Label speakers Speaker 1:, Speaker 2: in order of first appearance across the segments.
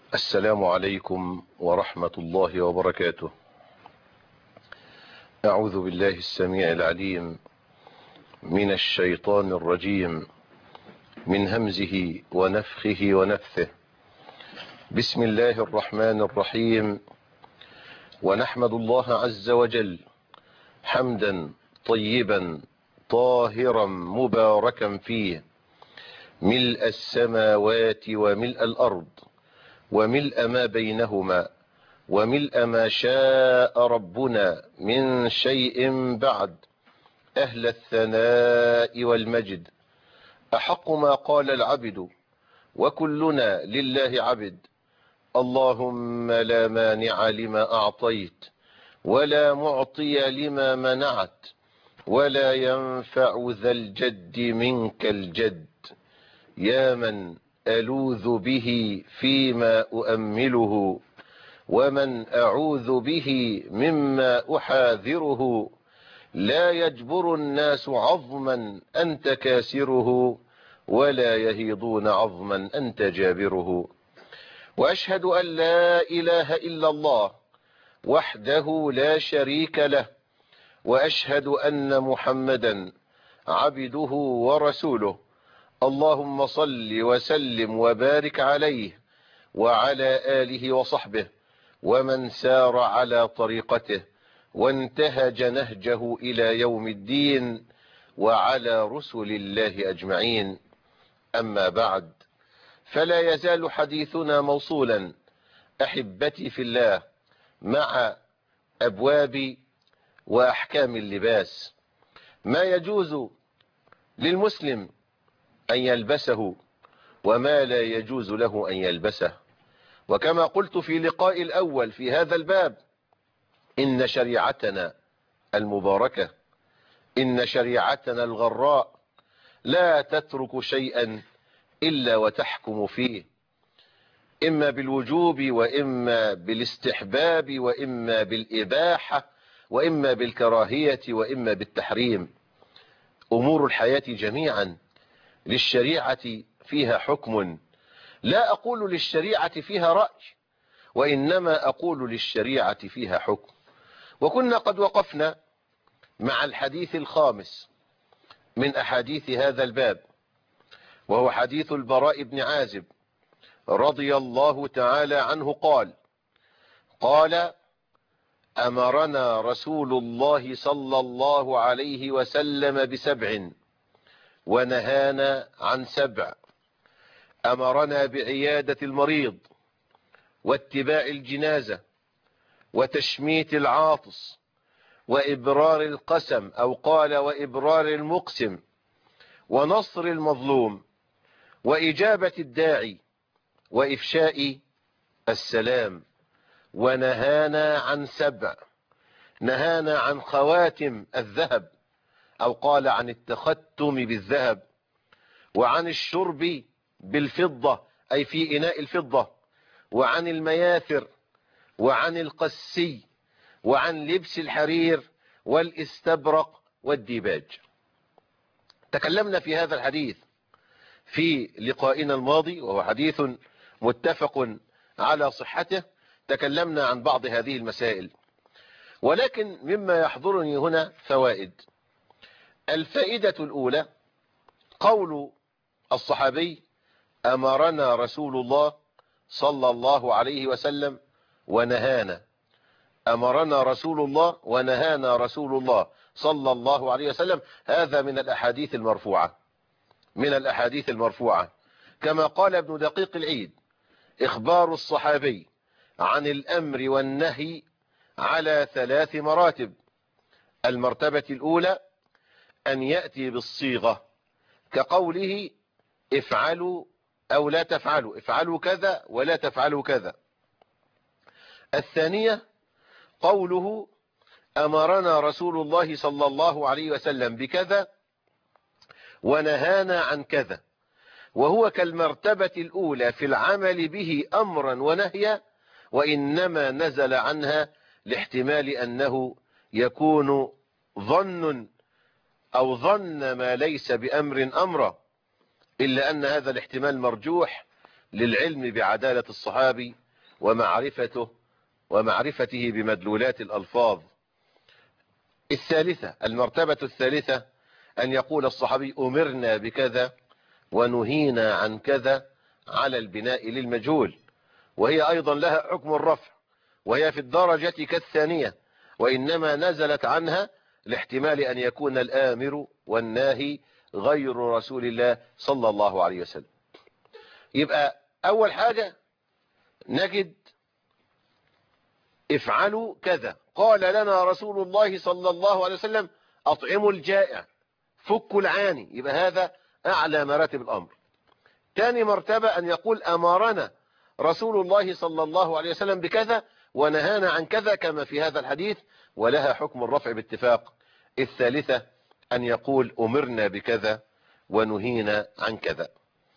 Speaker 1: السلام عليكم ورحمة الله وبركاته. أعوذ بالله السميع العليم من الشيطان الرجيم، من همزه ونفخه ونفثه. بسم الله الرحمن الرحيم. ونحمد الله عز وجل حمدا طيبا طاهرا مباركا فيه، ملء السماوات وملء الأرض وملء ما بينهما وملء ما شاء ربنا من شيء بعد، أهل الثناء والمجد. أحق ما قال العبد وكلنا لله عبد. اللهم لا مانع لما أعطيت ولا معطي لما منعت ولا ينفع ذا الجد منك الجد. يا من ألوذ به فيما أؤمله ومن أعوذ به مما أحاذره. لا يجبر الناس عظما أنت كاسره ولا يهيضون عظما أنت جابره. وأشهد أن لا إله إلا الله وحده لا شريك له، وأشهد أن محمدا عبده ورسوله. اللهم صل وسلم وبارك عليه وعلى آله وصحبه ومن سار على طريقته وانتهج نهجه إلى يوم الدين، وعلى رسل الله أجمعين. أما بعد، فلا يزال حديثنا موصولا أحبتي في الله مع أبواب وأحكام اللباس، ما يجوز للمسلم أن يلبسه وما لا يجوز له أن يلبسه. وكما قلت في لقاء الأول في هذا الباب، إن شريعتنا المباركة، إن شريعتنا الغراء لا تترك شيئا إلا وتحكم فيه، إما بالوجوب وإما بالاستحباب وإما بالإباحة وإما بالكراهية وإما بالتحريم. أمور الحياة جميعا للشريعة فيها حكم. لا أقول للشريعة فيها رأي، وإنما أقول للشريعة فيها حكم. وكنا قد وقفنا مع الحديث الخامس من أحاديث هذا الباب، وهو حديث البراء بن عازب رضي الله تعالى عنه قال أمرنا رسول الله صلى الله عليه وسلم ب7 ونهانا عن 7. أمرنا بعيادة المريض واتباع الجنازة وتشميت العاطس وإبرار القسم، أو قال وإبرار المقسم، ونصر المظلوم وإجابة الداعي وإفشاء السلام. ونهانا عن 7، نهانا عن خواتم الذهب، أو قال عن التختم بالذهب، وعن الشرب بالفضة أي في إناء الفضة، وعن المياثر، وعن القسي، وعن لبس الحرير والاستبرق والديباج. تكلمنا في هذا الحديث في لقائنا الماضي، وهو حديث متفق على صحته. تكلمنا عن بعض هذه المسائل، ولكن مما يحضرني هنا فوائد. الفائدة الأولى قول الصحابي أمرنا رسول الله صلى الله عليه وسلم ونهانا. أمرنا رسول الله ونهانا رسول الله صلى الله عليه وسلم. هذا من الأحاديث المرفوعة، من الأحاديث المرفوعة. كما قال ابن دقيق العيد: إخبار الصحابي عن الأمر والنهي على 3 مراتب. المرتبة الأولى أن يأتي بالصيغة كقوله افعلوا أو لا تفعلوا، افعلوا كذا ولا تفعلوا كذا. الثانية قوله أمرنا رسول الله صلى الله عليه وسلم بكذا ونهانا عن كذا، وهو كالمرتبة الأولى في العمل به أمرا ونهيا، وإنما نزل عنها لاحتمال أنه يكون ظن أو ظن ما ليس بأمر أمرا، إلا أن هذا الاحتمال مرجوح، للعلم بعدالة الصحابي ومعرفته بمدلولات الألفاظ. الثالثة، المرتبة الثالثة، أن يقول الصحابي أمرنا بكذا ونهينا عن كذا على البناء للمجهول، وهي أيضا لها حكم الرفع، وهي في الدرجة كالثانية، وإنما نزلت عنها لاحتمال أن يكون الآمر والناهي غير رسول الله صلى الله عليه وسلم. يبقى أول حاجة نجد افعلوا كذا، قال لنا رسول الله صلى الله عليه وسلم أطعموا الجائع، فكوا العاني، يبقى هذا أعلى مراتب الأمر. ثاني مرتبة أن يقول أمرنا رسول الله صلى الله عليه وسلم بكذا ونهانا عن كذا كما في هذا الحديث، ولها حكم الرفع باتفاق. الثالثة أن يقول أمرنا بكذا ونهينا عن كذا.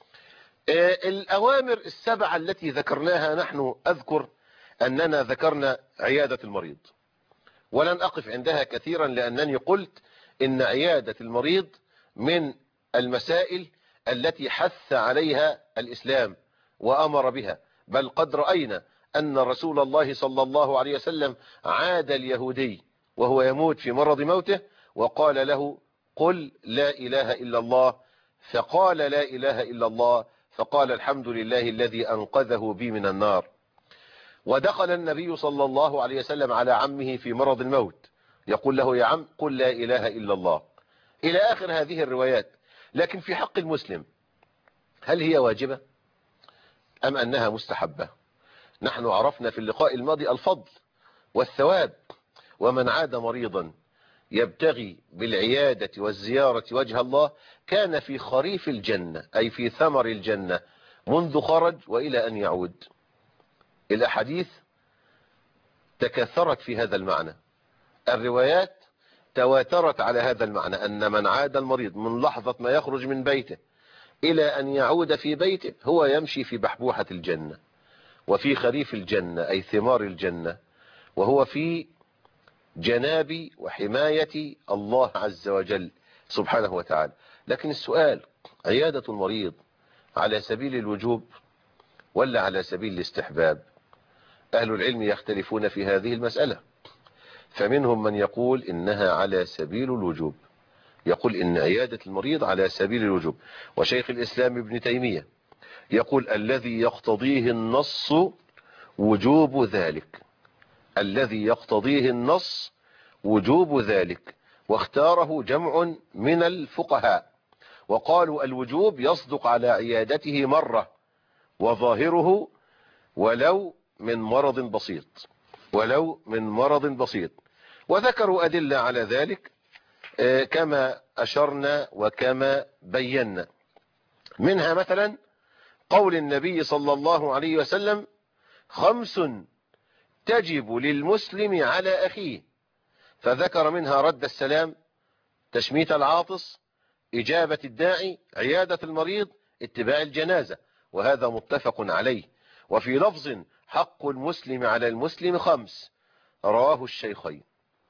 Speaker 1: الأوامر السبعة التي ذكرناها نحن، أذكر أننا ذكرنا عيادة المريض، ولن أقف عندها كثيرا لأنني قلت إن عيادة المريض من المسائل التي حث عليها الإسلام وأمر بها، بل قد رأينا أن رسول الله صلى الله عليه وسلم عاد اليهودي وهو يموت في مرض موته وقال له قل لا إله إلا الله، فقال لا إله إلا الله، فقال الحمد لله الذي أنقذه بي من النار. ودخل النبي صلى الله عليه وسلم على عمه في مرض الموت يقول له يا عم قل لا إله إلا الله، إلى آخر هذه الروايات. لكن في حق المسلم هل هي واجبة أم أنها مستحبة؟ نحن عرفنا في اللقاء الماضي الفضل والثواب، ومن عاد مريضا يبتغي بالعيادة والزيارة وجه الله كان في خريف الجنة، أي في ثمر الجنة منذ خرج وإلى أن يعود. الأحاديث تكاثرت في هذا المعنى، الروايات تواترت على هذا المعنى، أن من عاد المريض من لحظة ما يخرج من بيته إلى أن يعود في بيته هو يمشي في بحبوحة الجنة وفي خريف الجنة أي ثمار الجنة، وهو في جناب وحماية الله عز وجل سبحانه وتعالى. لكن السؤال، عيادة المريض على سبيل الوجوب ولا على سبيل الاستحباب؟ أهل العلم يختلفون في هذه المسألة، فمنهم من يقول إنها على سبيل الوجوب، يقول إن عيادة المريض على سبيل الوجوب. وشيخ الإسلام ابن تيمية يقول الذي يقتضيه النص وجوب ذلك، الذي يقتضيه النص وجوب ذلك، واختاره جمع من الفقهاء وقالوا الوجوب يصدق على عيادته مرة وظاهره ولو من مرض بسيط، ولو من مرض بسيط. وذكروا أدلة على ذلك كما أشرنا وكما بينا، منها مثلا قول النبي صلى الله عليه وسلم 5 تجب للمسلم على أخيه، فذكر منها رد السلام، تشميت العاطس، إجابة الداعي، عيادة المريض، اتباع الجنازة، وهذا متفق عليه. وفي لفظ حق المسلم على المسلم 5، رواه الشيخين.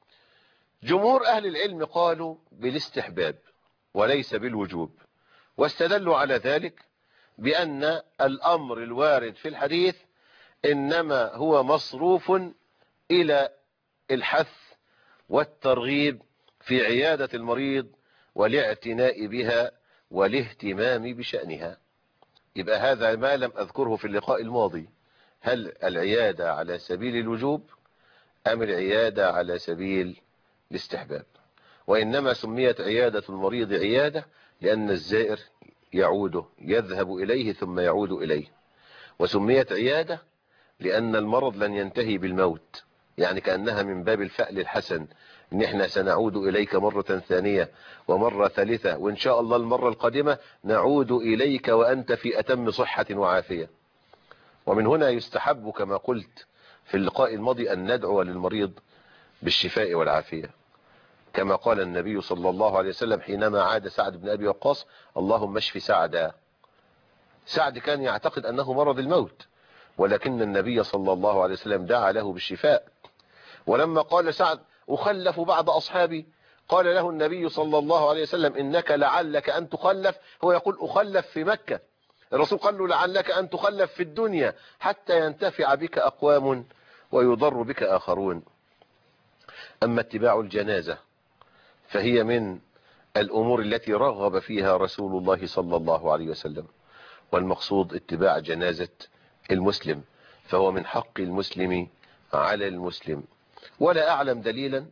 Speaker 1: جمهور أهل العلم قالوا بالاستحباب وليس بالوجوب، واستدلوا على ذلك بأن الأمر الوارد في الحديث إنما هو مصروف إلى الحث والترغيب في عيادة المريض والاعتناء بها والاهتمام بشأنها. يبقى هذا ما لم أذكره في اللقاء الماضي، هل العيادة على سبيل الوجوب أم العيادة على سبيل الاستحباب؟ وإنما سميت عيادة المريض عيادة لأن الزائر يعود، يذهب إليه ثم يعود إليه، وسميت عيادة لأن المرض لن ينتهي بالموت، يعني كأنها من باب الفأل الحسن، ان احنا سنعود اليك مرة ثانية ومرة ثالثة، وان شاء الله المرة القادمة نعود اليك وانت في اتم صحة وعافية. ومن هنا يستحب كما قلت في اللقاء الماضي ان ندعو للمريض بالشفاء والعافية، كما قال النبي صلى الله عليه وسلم حينما عاد سعد بن ابي وقاص اللهم اشف سعدا. سعد كان يعتقد انه مرض الموت، ولكن النبي صلى الله عليه وسلم دعا له بالشفاء. ولما قال سعد أخلف بعض أصحابي، قال له النبي صلى الله عليه وسلم إنك لعلك أن تخلف، هو يقول أخلف في مكة، الرسول قال له لعلك أن تخلف في الدنيا حتى ينتفع بك أقوام ويضر بك آخرون. أما اتباع الجنازة فهي من الأمور التي رغب فيها رسول الله صلى الله عليه وسلم، والمقصود اتباع جنازة المسلم، فهو من حق المسلم على المسلم. ولا أعلم دليلا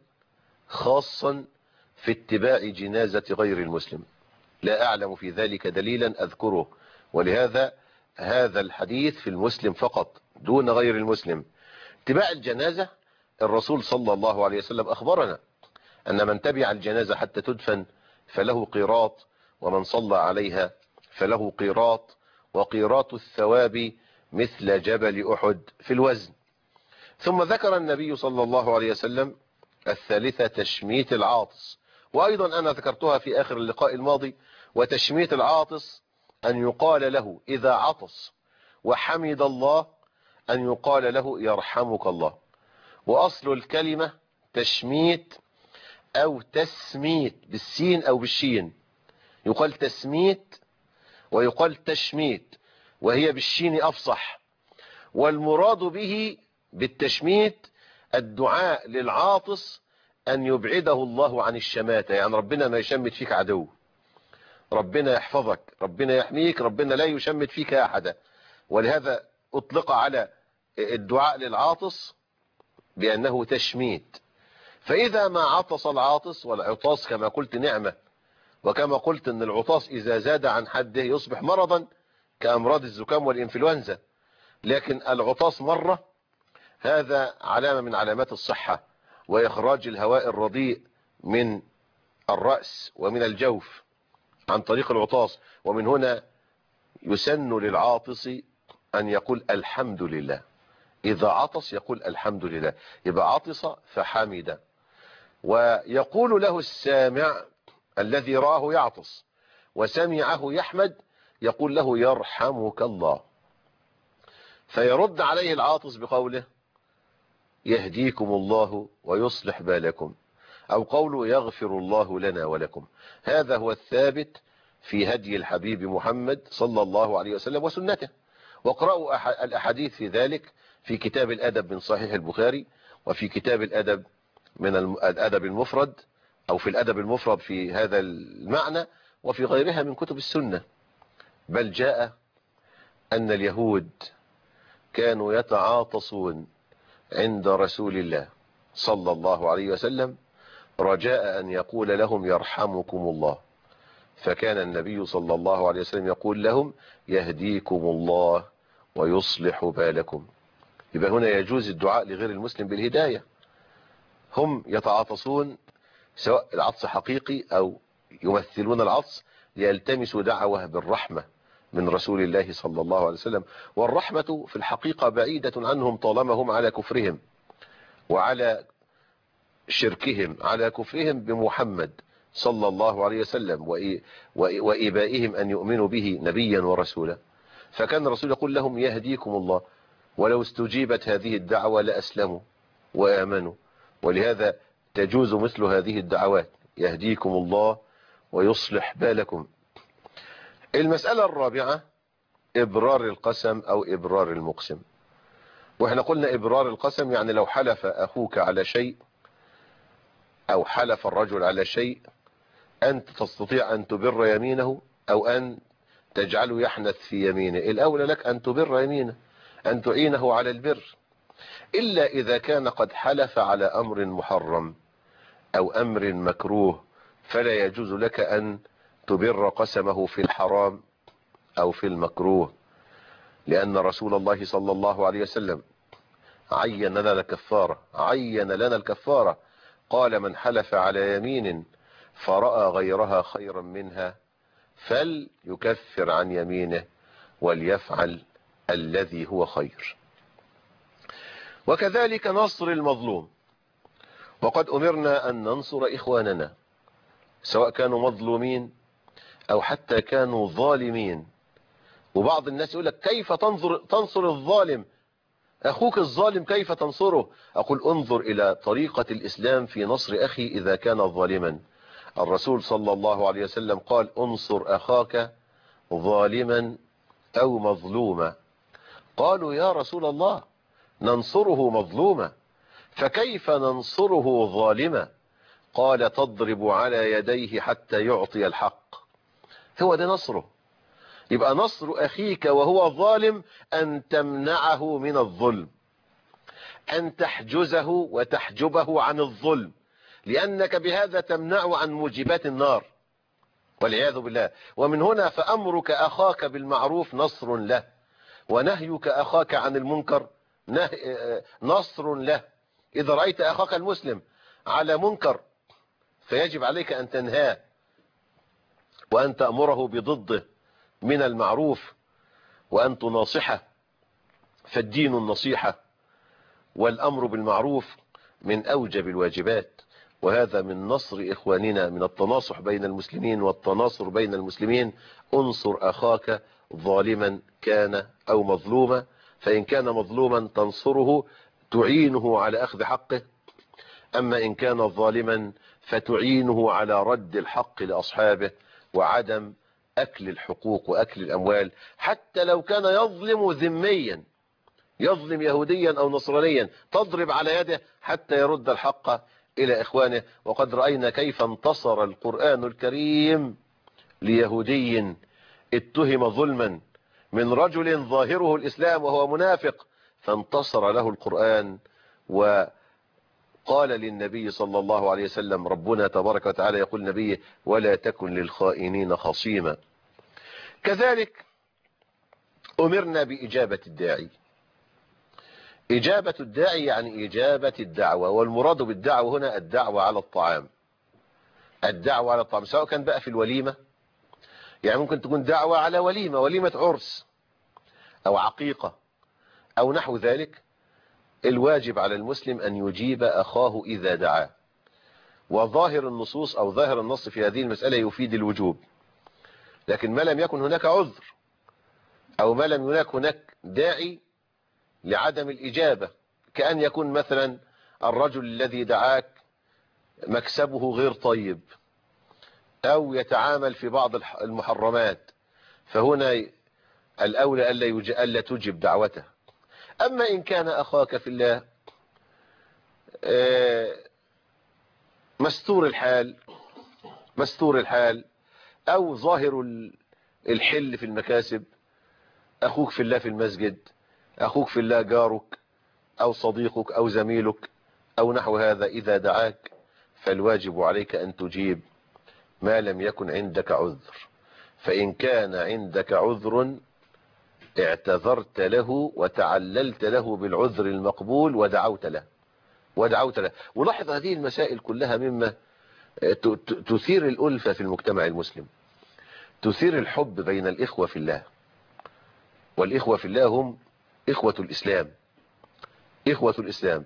Speaker 1: خاصا في اتباع جنازة غير المسلم، لا أعلم في ذلك دليلا أذكره، ولهذا هذا الحديث في المسلم فقط دون غير المسلم. اتباع الجنازة الرسول صلى الله عليه وسلم أخبرنا أن من تبع الجنازة حتى تدفن فله قيراط، ومن صلى عليها فله قيراط، وقيراط الثواب مثل جبل أحد في الوزن. ثم ذكر النبي صلى الله عليه وسلم الثالثة تشميت العاطس، وأيضا أنا ذكرتها في آخر اللقاء الماضي. وتشميت العاطس أن يقال له إذا عطس وحمد الله أن يقال له يرحمك الله. وأصل الكلمة تشميت أو تسميت بالسين أو بالشين، يقال تسميت ويقال تشميت، وهي بالشين أفصح. والمراد به بالتشميت الدعاء للعاطس أن يبعده الله عن الشماتة، يعني ربنا ما يشمت فيك عدو، ربنا يحفظك، ربنا يحميك، ربنا لا يشمت فيك أحدا. ولهذا أطلق على الدعاء للعاطس بأنه تشميت. فإذا ما عطس العاطس، والعطاس كما قلت نعمة، وكما قلت أن العطاس إذا زاد عن حده يصبح مرضا كأمراض الزكام والإنفلونزا، لكن العطاس مرة هذا علامة من علامات الصحة وإخراج الهواء الرديء من الرأس ومن الجوف عن طريق العطاس. ومن هنا يسن للعاطس أن يقول الحمد لله، إذا عطس يقول الحمد لله، يبقى عطس فحمد. ويقول له السامع الذي رآه يعطس وسمعه يحمد، يقول له يرحمك الله، فيرد عليه العاطس بقوله يهديكم الله ويصلح بالكم، أو قوله يغفر الله لنا ولكم. هذا هو الثابت في هدي الحبيب محمد صلى الله عليه وسلم وسنته. واقرأوا الأحاديث في ذلك في كتاب الأدب من صحيح البخاري، وفي كتاب الأدب من الأدب المفرد، أو في الأدب المفرد في هذا المعنى، وفي غيرها من كتب السنة. بل جاء أن اليهود كانوا يتعاطسون عند رسول الله صلى الله عليه وسلم رجاء أن يقول لهم يرحمكم الله، فكان النبي صلى الله عليه وسلم يقول لهم يهديكم الله ويصلح بالكم. يبقى هنا يجوز الدعاء لغير المسلم بالهداية. هم يتعاطسون سواء العطس حقيقي أو يمثلون العطس ليلتمسوا دعوة بالرحمة من رسول الله صلى الله عليه وسلم. والرحمة في الحقيقة بعيدة عنهم طالما هم على كفرهم وعلى شركهم، على كفرهم بمحمد صلى الله عليه وسلم وإبائهم أن يؤمنوا به نبيا ورسولا. فكان الرسول يقول لهم يهديكم الله، ولو استجيبت هذه الدعوة لأسلموا وآمنوا. ولهذا تجوز مثل هذه الدعوات يهديكم الله ويصلح بالكم. المسألة الرابعة إبرار القسم أو إبرار المقسم. وإحنا قلنا إبرار القسم يعني لو حلف أخوك على شيء أو حلف الرجل على شيء أنت تستطيع أن تبر يمينه أو أن تجعله يحنث في يمينه، الأولى لك أن تبر يمينه، أن تعينه على البر، إلا إذا كان قد حلف على أمر محرم أو أمر مكروه، فلا يجوز لك أن تبر قسمه في الحرام أو في المكروه، لأن رسول الله صلى الله عليه وسلم عين لنا الكفارة، قال من حلف على يمين فرأى غيرها خيرا منها فليكفر عن يمينه وليفعل الذي هو خير. وكذلك نصر المظلوم، وقد أمرنا أن ننصر إخواننا سواء كانوا مظلومين أو حتى كانوا ظالمين. وبعض الناس يقول لك كيف تنصر الظالم، أخوك الظالم كيف تنصره؟ أقول انظر إلى طريقة الإسلام في نصر أخي إذا كان ظالما. الرسول صلى الله عليه وسلم قال انصر أخاك ظالما أو مظلوما. قالوا يا رسول الله ننصره مظلوما، فكيف ننصره ظالما؟ قال تضرب على يديه حتى يعطي الحق. هو ده نصره. يبقى نصر أخيك وهو ظالم أن تمنعه من الظلم، أن تحجزه وتحجبه عن الظلم، لأنك بهذا تمنعه عن موجبات النار والعياذ بالله. ومن هنا فأمرك أخاك بالمعروف نصر له، ونهيك أخاك عن المنكر نصر له. إذا رأيت أخاك المسلم على منكر فيجب عليك أن تنهاه وأن تأمره بضده من المعروف وأن تناصحه، فالدين النصيحة والأمر بالمعروف من أوجب الواجبات. وهذا من نصر إخواننا، من التناصح بين المسلمين والتناصر بين المسلمين. انصر أخاك ظالما كان أو مظلوما، فإن كان مظلوما تنصره تعينه على أخذ حقه، أما إن كان ظالما فتعينه على رد الحق لأصحابه وعدم أكل الحقوق وأكل الأموال، حتى لو كان يظلم ذميا، يظلم يهوديا أو نصرانيا، تضرب على يده حتى يرد الحق إلى إخوانه. وقد رأينا كيف انتصر القرآن الكريم ليهودي اتهم ظلما من رجل ظاهره الإسلام وهو منافق، فانتصر له القرآن. وقال للنبي صلى الله عليه وسلم ربنا تبارك وتعالى يقول نبيه ولا تكن للخائنين خصيما. كذلك أمرنا بإجابة الداعي. إجابة الداعي يعني إجابة الدعوة، والمراد بالدعوة هنا الدعوة على الطعام. الدعوة على الطعام سواء كان بقى في الوليمة، يعني ممكن تكون دعوة على وليمة، وليمة عرس أو عقيقة أو نحو ذلك. الواجب على المسلم أن يجيب أخاه إذا دعاه، وظاهر النصوص أو ظاهر النص في هذه المسألة يفيد الوجوب. لكن ما لم يكن هناك عذر أو ما لم يكن هناك داعي لعدم الإجابة، كأن يكون مثلا الرجل الذي دعاك مكسبه غير طيب أو يتعامل في بعض المحرمات، فهنا الأولى ألا تجب دعوته. أما إن كان أخاك في الله مستور الحال أو ظاهر الحل في المكاسب، أخوك في الله في المسجد، أخوك في الله جارك أو صديقك أو زميلك أو نحو هذا، إذا دعاك فالواجب عليك أن تجيب ما لم يكن عندك عذر. فإن كان عندك عذر اعتذرت له وتعللت له بالعذر المقبول ودعوت له. ولاحظ هذه المسائل كلها مما تثير الألفة في المجتمع المسلم، تثير الحب بين الإخوة في الله. والإخوة في الله هم إخوة الإسلام.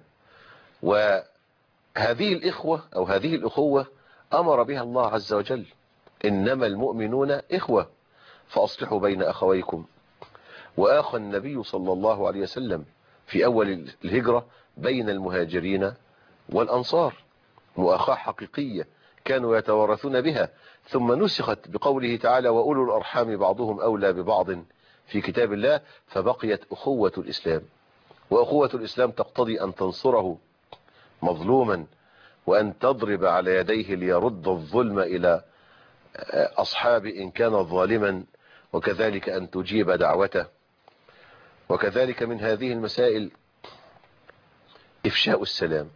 Speaker 1: وهذه الإخوة أو هذه الأخوة أمر بها الله عز وجل، إنما المؤمنون إخوة فأصلحوا بين أخويكم. وآخى النبي صلى الله عليه وسلم في أول الهجرة بين المهاجرين والأنصار، مؤاخاة حقيقية كانوا يتوارثون بها، ثم نسخت بقوله تعالى وأولو الأرحام بعضهم أولى ببعض في كتاب الله، فبقيت أخوة الإسلام. وأخوة الإسلام تقتضي أن تنصره مظلوما، وأن تضرب على يديه ليرد الظلم إلى أصحابه إن كان ظالما، وكذلك أن تجيب دعوته. وكذلك من هذه المسائل إفشاء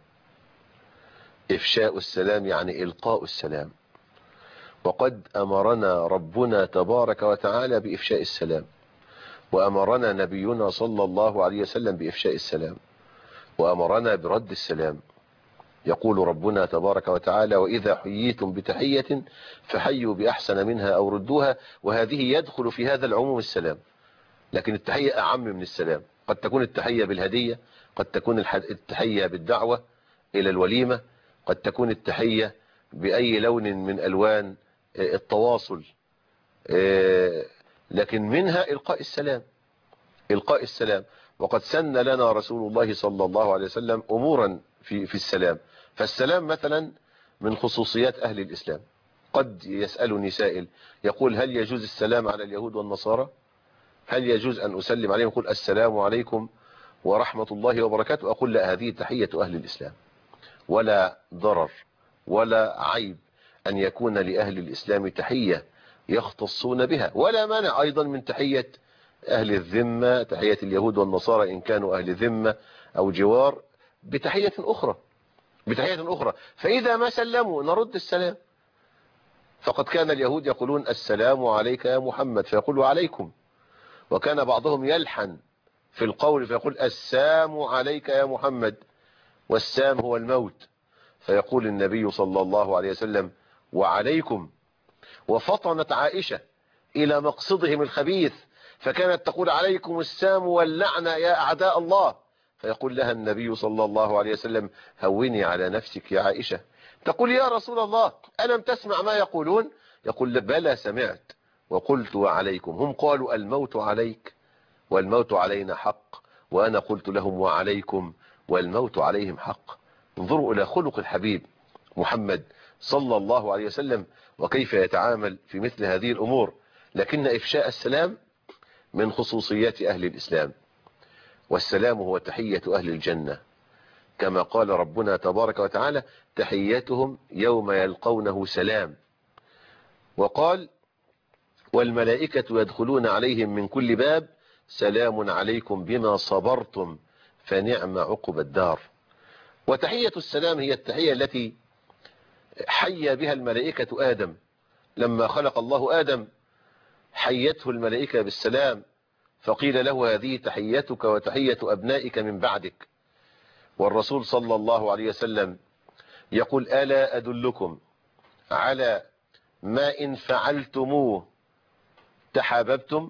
Speaker 1: السلام يعني إلقاء السلام. وقد أمرنا ربنا تبارك وتعالى بإفشاء السلام، وأمرنا نبينا صلى الله عليه وسلم بإفشاء السلام، وأمرنا برد السلام. يقول ربنا تبارك وتعالى وإذا حييتم بتحية فحيوا بأحسن منها أو ردوها. وهذه يدخل في هذا العموم السلام، لكن التحية أعم من السلام. قد تكون التحية بالهدية، قد تكون التحية بالدعوة إلى الوليمة، قد تكون التحية بأي لون من ألوان التواصل، لكن منها إلقاء السلام. وقد سن لنا رسول الله صلى الله عليه وسلم أمورا في السلام. فالسلام مثلا من خصوصيات أهل الإسلام. قد يسألني سائل يقول هل يجوز السلام على اليهود والنصارى؟ هل يجوز أن أسلم عليهم أقول السلام عليكم ورحمة الله وبركاته؟ أقول لا، هذه تحية أهل الإسلام، ولا ضرر ولا عيب أن يكون لأهل الإسلام تحية يختصون بها، ولا مانع أيضا من تحية أهل الذمة، تحية اليهود والنصارى إن كانوا أهل ذمة أو جوار، بتحية أخرى. فإذا ما سلموا نرد السلام. فقد كان اليهود يقولون السلام عليك يا محمد فيقول عليكم، وكان بعضهم يلحن في القول فيقول السام عليك يا محمد، والسام هو الموت، فيقول النبي صلى الله عليه وسلم وعليكم. وفطنت عائشة إلى مقصدهم الخبيث، فكانت تقول عليكم السام واللعنة يا أعداء الله، فيقول لها النبي صلى الله عليه وسلم هوني على نفسك يا عائشة. تقول يا رسول الله ألم تسمع ما يقولون؟ يقول بلى سمعت وقلت وعليكم. هم قالوا الموت عليك والموت علينا حق، وأنا قلت لهم وعليكم والموت عليهم حق. انظروا إلى خلق الحبيب محمد صلى الله عليه وسلم وكيف يتعامل في مثل هذه الأمور. لكن إفشاء السلام من خصوصيات أهل الإسلام، والسلام هو تحية أهل الجنة، كما قال ربنا تبارك وتعالى تحيتهم يوم يلقونه سلام. وقال والملائكة يدخلون عليهم من كل باب سلام عليكم بما صبرتم فنعم عقب الدار. وتحية السلام هي التحية التي حيا بها الملائكة آدم. لما خلق الله آدم حيته الملائكة بالسلام، فقيل له هذه تحيتك وتحية أبنائك من بعدك. والرسول صلى الله عليه وسلم يقول ألا أدلكم على ما إن فعلتموه تحاببتم؟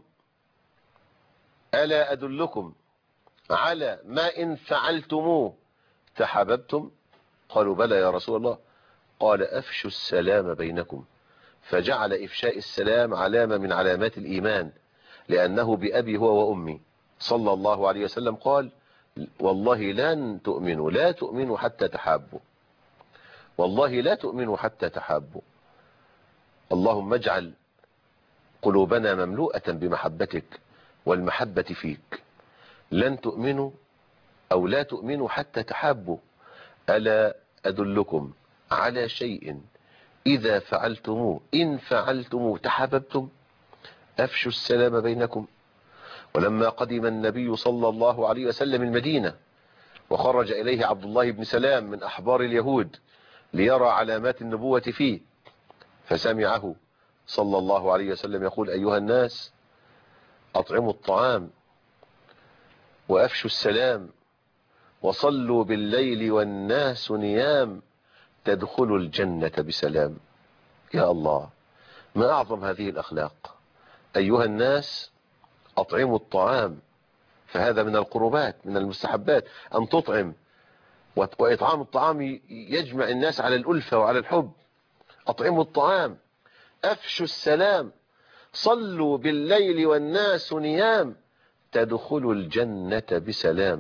Speaker 1: ألا أدلكم على ما إن فعلتموه تحاببتم؟ قالوا بلى يا رسول الله. قال أفشوا السلام بينكم، فجعل إفشاء السلام علامة من علامات الإيمان، لأنه بأبي هو وأمي صلى الله عليه وسلم قال والله لن تؤمنوا، لا تؤمنوا حتى تحابوا، والله لا تؤمنوا حتى تحابوا. اللهم اجعل قلوبنا مملوءة بمحبتك والمحبة فيك. لن تؤمنوا أو لا تؤمنوا حتى تحابوا. ألا أدلكم على شيء إذا فعلتموه إن فعلتموه تحاببتم؟ أفشوا السلام بينكم. ولما قدم النبي صلى الله عليه وسلم المدينة وخرج إليه عبد الله بن سلام من أحبار اليهود ليرى علامات النبوة فيه، فسمعه صلى الله عليه وسلم يقول أيها الناس أطعموا الطعام وأفشوا السلام وصلوا بالليل والناس نيام تدخلوا الجنة بسلام. يا الله، ما أعظم هذه الأخلاق. أيها الناس أطعموا الطعام، فهذا من القربات من المستحبات أن تطعم، وإطعام الطعام يجمع الناس على الألفة وعلى الحب. أطعموا الطعام، أفشوا السلام، صلوا بالليل والناس نيام تدخلوا الجنة بسلام.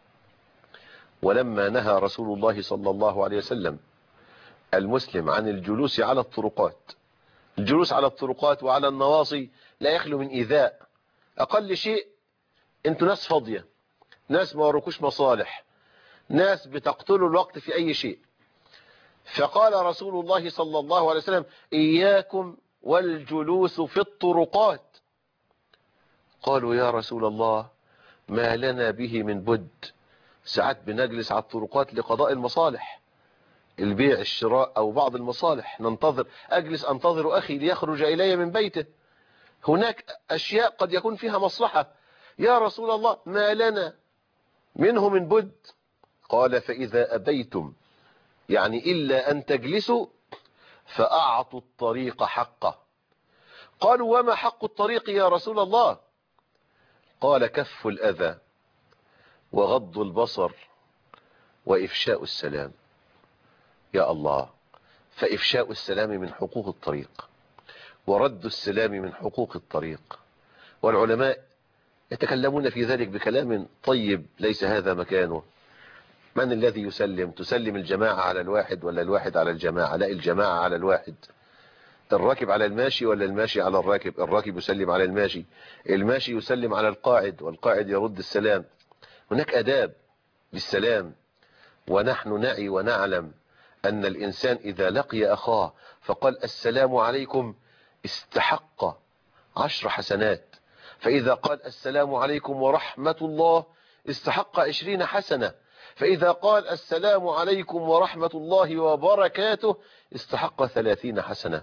Speaker 1: ولما نهى رسول الله صلى الله عليه وسلم المسلم عن الجلوس على الطرقات، الجلوس على الطرقات وعلى النواصي لا يخلو من إيذاء. أقل شيء انتوا ناس فاضية، ناس ما وراكوش مصالح، ناس بتقتلوا الوقت في أي شيء. فقال رسول الله صلى الله عليه وسلم إياكم والجلوس في الطرقات. قالوا يا رسول الله ما لنا به من بد، ساعات بنجلس على الطرقات لقضاء المصالح، البيع الشراء أو بعض المصالح، ننتظر، أجلس أنتظر أخي ليخرج إلي من بيته، هناك أشياء قد يكون فيها مصلحة. يا رسول الله ما لنا منه من بد. قال فإذا أبيتم يعني إلا أن تجلسوا فأعطوا الطريق حقه. قالوا وما حق الطريق يا رسول الله؟ قال كف الأذى وغض البصر وإفشاء السلام. يا الله، فإفشاء السلام من حقوق الطريق، ورد السلام من حقوق الطريق. والعلماء يتكلمون في ذلك بكلام طيب ليس هذا مكانه. من الذي يسلم؟ تسلم الجماعة على الواحد ولا الواحد على الجماعة؟ لا، الجماعة على الواحد. الراكب على الماشي ولا الماشي على الراكب؟ الراكب يسلم على الماشي، الماشي يسلم على القاعد، والقاعد يرد السلام. هناك أداب للسلام. ونحن نعي ونعلم أن الإنسان إذا لقي أخاه فقال السلام عليكم استحق 10 حسنات، فإذا قال السلام عليكم ورحمة الله استحق 20 حسنة، فإذا قال السلام عليكم ورحمة الله وبركاته استحق 30 حسنة.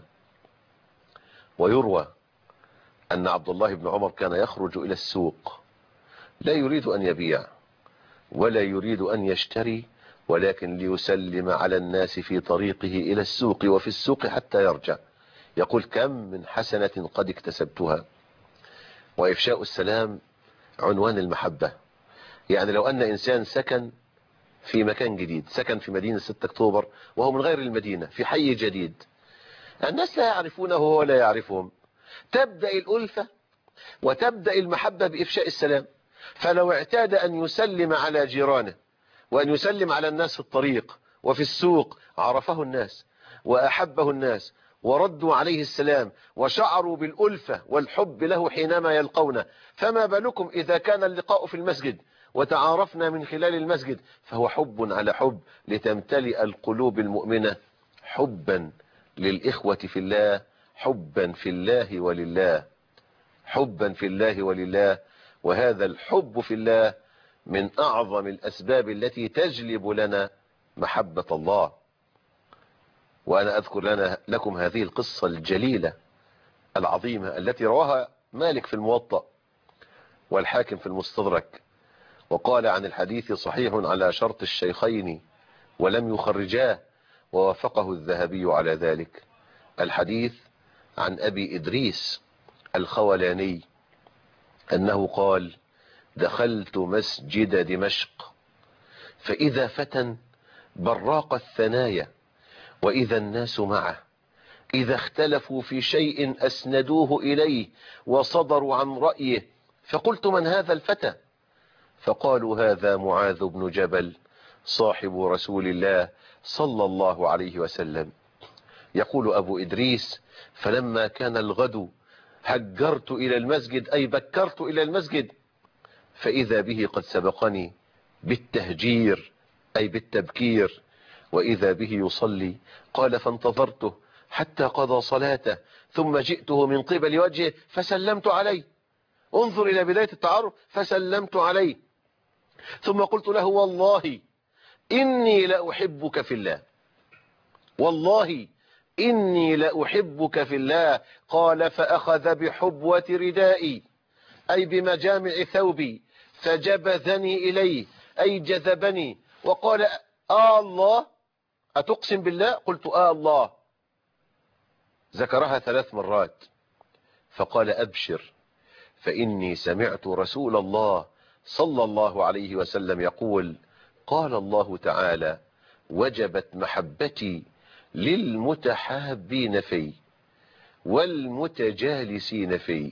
Speaker 1: ويروى أن عبد الله بن عمر كان يخرج إلى السوق لا يريد أن يبيع ولا يريد أن يشتري، ولكن ليسلم على الناس في طريقه إلى السوق وفي السوق حتى يرجع، يقول كم من حسنة قد اكتسبتها. وإفشاء السلام عنوان المحبة. يعني لو أن إنسان سكن في مكان جديد، سكن في مدينة 6 أكتوبر وهو من غير المدينة في حي جديد، الناس لا يعرفونه ولا يعرفهم، تبدأ الألفة وتبدأ المحبة بإفشاء السلام. فلو اعتاد أن يسلم على جيرانه وأن يسلم على الناس في الطريق وفي السوق، عرفه الناس وأحبه الناس وردوا عليه السلام وشعروا بالألفة والحب له حينما يلقونه. فما بالكم إذا كان اللقاء في المسجد وتعارفنا من خلال المسجد، فهو حب على حب، لتمتلئ القلوب المؤمنة حبا للإخوة في الله، حبا في الله ولله، حبا في الله ولله. وهذا الحب في الله من أعظم الأسباب التي تجلب لنا محبة الله. وأنا أذكر لكم هذه القصة الجليلة العظيمة التي رواها مالك في الموطأ والحاكم في المستدرك، وقال عن الحديث صحيح على شرط الشيخين ولم يخرجاه، ووافقه الذهبي على ذلك. الحديث عن أبي إدريس الخولاني أنه قال دخلت مسجد دمشق فإذا فتى براق الثنايا وإذا الناس معه، إذا اختلفوا في شيء أسندوه إليه وصدروا عن رأيه، فقلت من هذا الفتى؟ فقالوا هذا معاذ بن جبل صاحب رسول الله صلى الله عليه وسلم. يقول أبو إدريس فلما كان الغد هجرت إلى المسجد، أي بكرت إلى المسجد، فإذا به قد سبقني بالتهجير أي بالتبكير، وإذا به يصلي. قال فانتظرته حتى قضى صلاته ثم جئته من قبل وجهه فسلمت عليه. انظر إلى بداية التعارف، فسلمت عليه ثم قلت له والله إني لأحبك في الله، والله إني لأحبك في الله. قال فأخذ بحبوة ردائي أي بمجامع ثوبي فجبذني إليه أي جذبني، وقال الله أتقسم بالله؟ قلت الله. ذكرها 3 مرات. فقال أبشر فإني سمعت رسول الله صلى الله عليه وسلم يقول قال الله تعالى وجبت محبتي للمتحابين في والمتجالسين في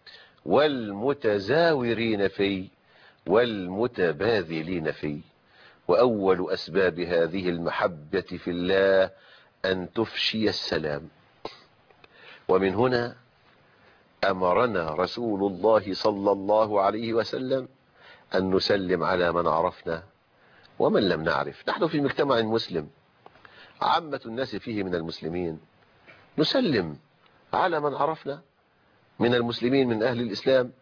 Speaker 1: والمتزاورين في والمتباذلين في. وأول أسباب هذه المحبة في الله أن تفشي السلام. ومن هنا أمرنا رسول الله صلى الله عليه وسلم أن نسلم على من عرفنا ومن لم نعرف. نحن في مجتمع مسلم عامة الناس فيه من المسلمين، نسلم على من عرفنا من المسلمين من أهل الإسلام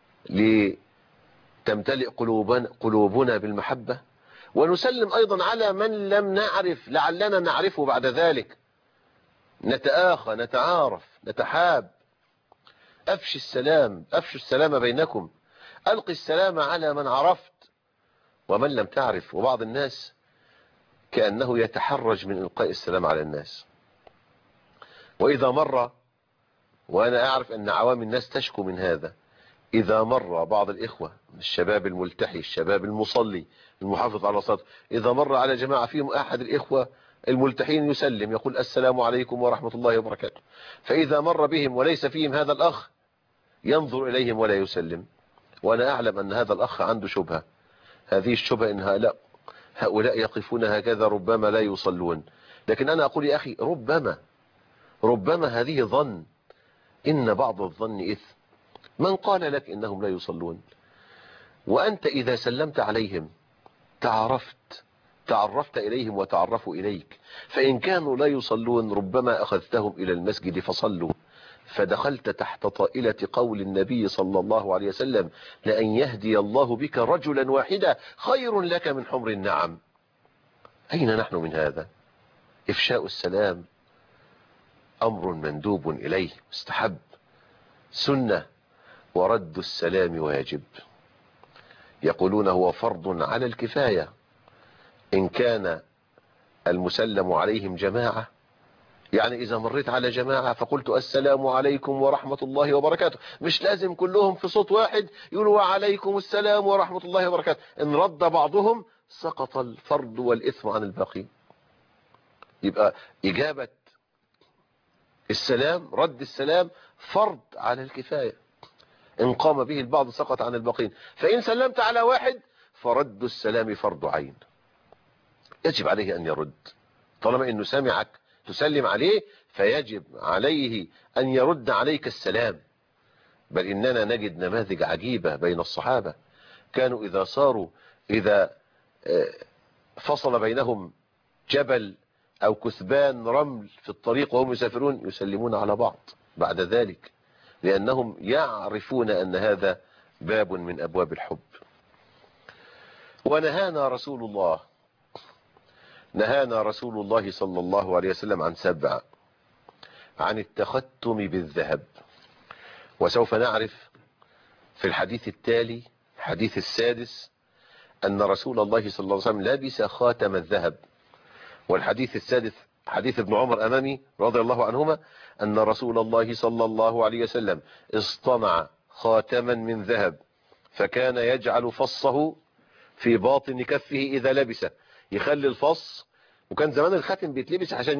Speaker 1: لتمتلئ قلوبنا بالمحبة، ونسلم أيضا على من لم نعرف لعلنا نعرفه بعد ذلك، نتآخى نتعارف نتحاب. أفشي السلام، أفشوا السلام بينكم، ألقي السلام على من عرفت ومن لم تعرف. وبعض الناس كأنه يتحرج من إلقاء السلام على الناس، وإذا مر، وأنا أعرف أن عوام الناس تشكو من هذا، إذا مر بعض الإخوة الشباب الملتحي الشباب المصلي المحافظ على صلاته، إذا مر على جماعة فيهم أحد الإخوة الملتحين يسلم يقول السلام عليكم ورحمة الله وبركاته، فإذا مر بهم وليس فيهم هذا الأخ ينظر إليهم ولا يسلم. وأنا أعلم أن هذا الأخ عنده شبهة، هذه الشبهة إن هؤلاء يقفون هكذا ربما لا يصلون. لكن أنا أقول يا أخي ربما هذه ظن، إن بعض الظن إثم. من قال لك إنهم لا يصلون؟ وأنت إذا سلمت عليهم تعرفت إليهم وتعرفوا إليك، فإن كانوا لا يصلون ربما أخذتهم إلى المسجد فصلوا، فدخلت تحت طائلة قول النبي صلى الله عليه وسلم: لأن يهدي الله بك رجلا واحدا خير لك من حمر النعم. أين نحن من هذا؟ إفشاء السلام أمر مندوب إليه مستحب سنة، ورد السلام واجب. يقولون هو فرض على الكفاية إن كان المسلم عليهم جماعة، يعني إذا مريت على جماعة فقلت السلام عليكم ورحمة الله وبركاته، مش لازم كلهم في صوت واحد يقولوا وعليكم السلام ورحمة الله وبركاته. إن رد بعضهم سقط الفرض والإثم عن الباقي. يبقى إجابة السلام، رد السلام، فرض على الكفاية، إن قام به البعض سقط عن الباقين. فإن سلمت على واحد فرد السلام فرض عين، يجب عليه أن يرد. طالما إنه سمعك تسلم عليه فيجب عليه أن يرد عليك السلام. بل إننا نجد نماذج عجيبة بين الصحابة، كانوا إذا فصل بينهم جبل أو كثبان رمل في الطريق وهم يسافرون يسلمون على بعض بعد ذلك، لأنهم يعرفون أن هذا باب من أبواب الحب. ونهانا رسول الله صلى الله عليه وسلم عن 7: عن التختم بالذهب. وسوف نعرف في الحديث التالي، الحديث السادس، أن رسول الله صلى الله عليه وسلم لبس خاتم الذهب. والحديث السادس حديث ابن عمر أمامي رضي الله عنهما، أن رسول الله صلى الله عليه وسلم اصطنع خاتما من ذهب، فكان يجعل فصه في باطن كفه إذا لبسه، يخلي الفص. وكان زمان الخاتم بيتلبس عشان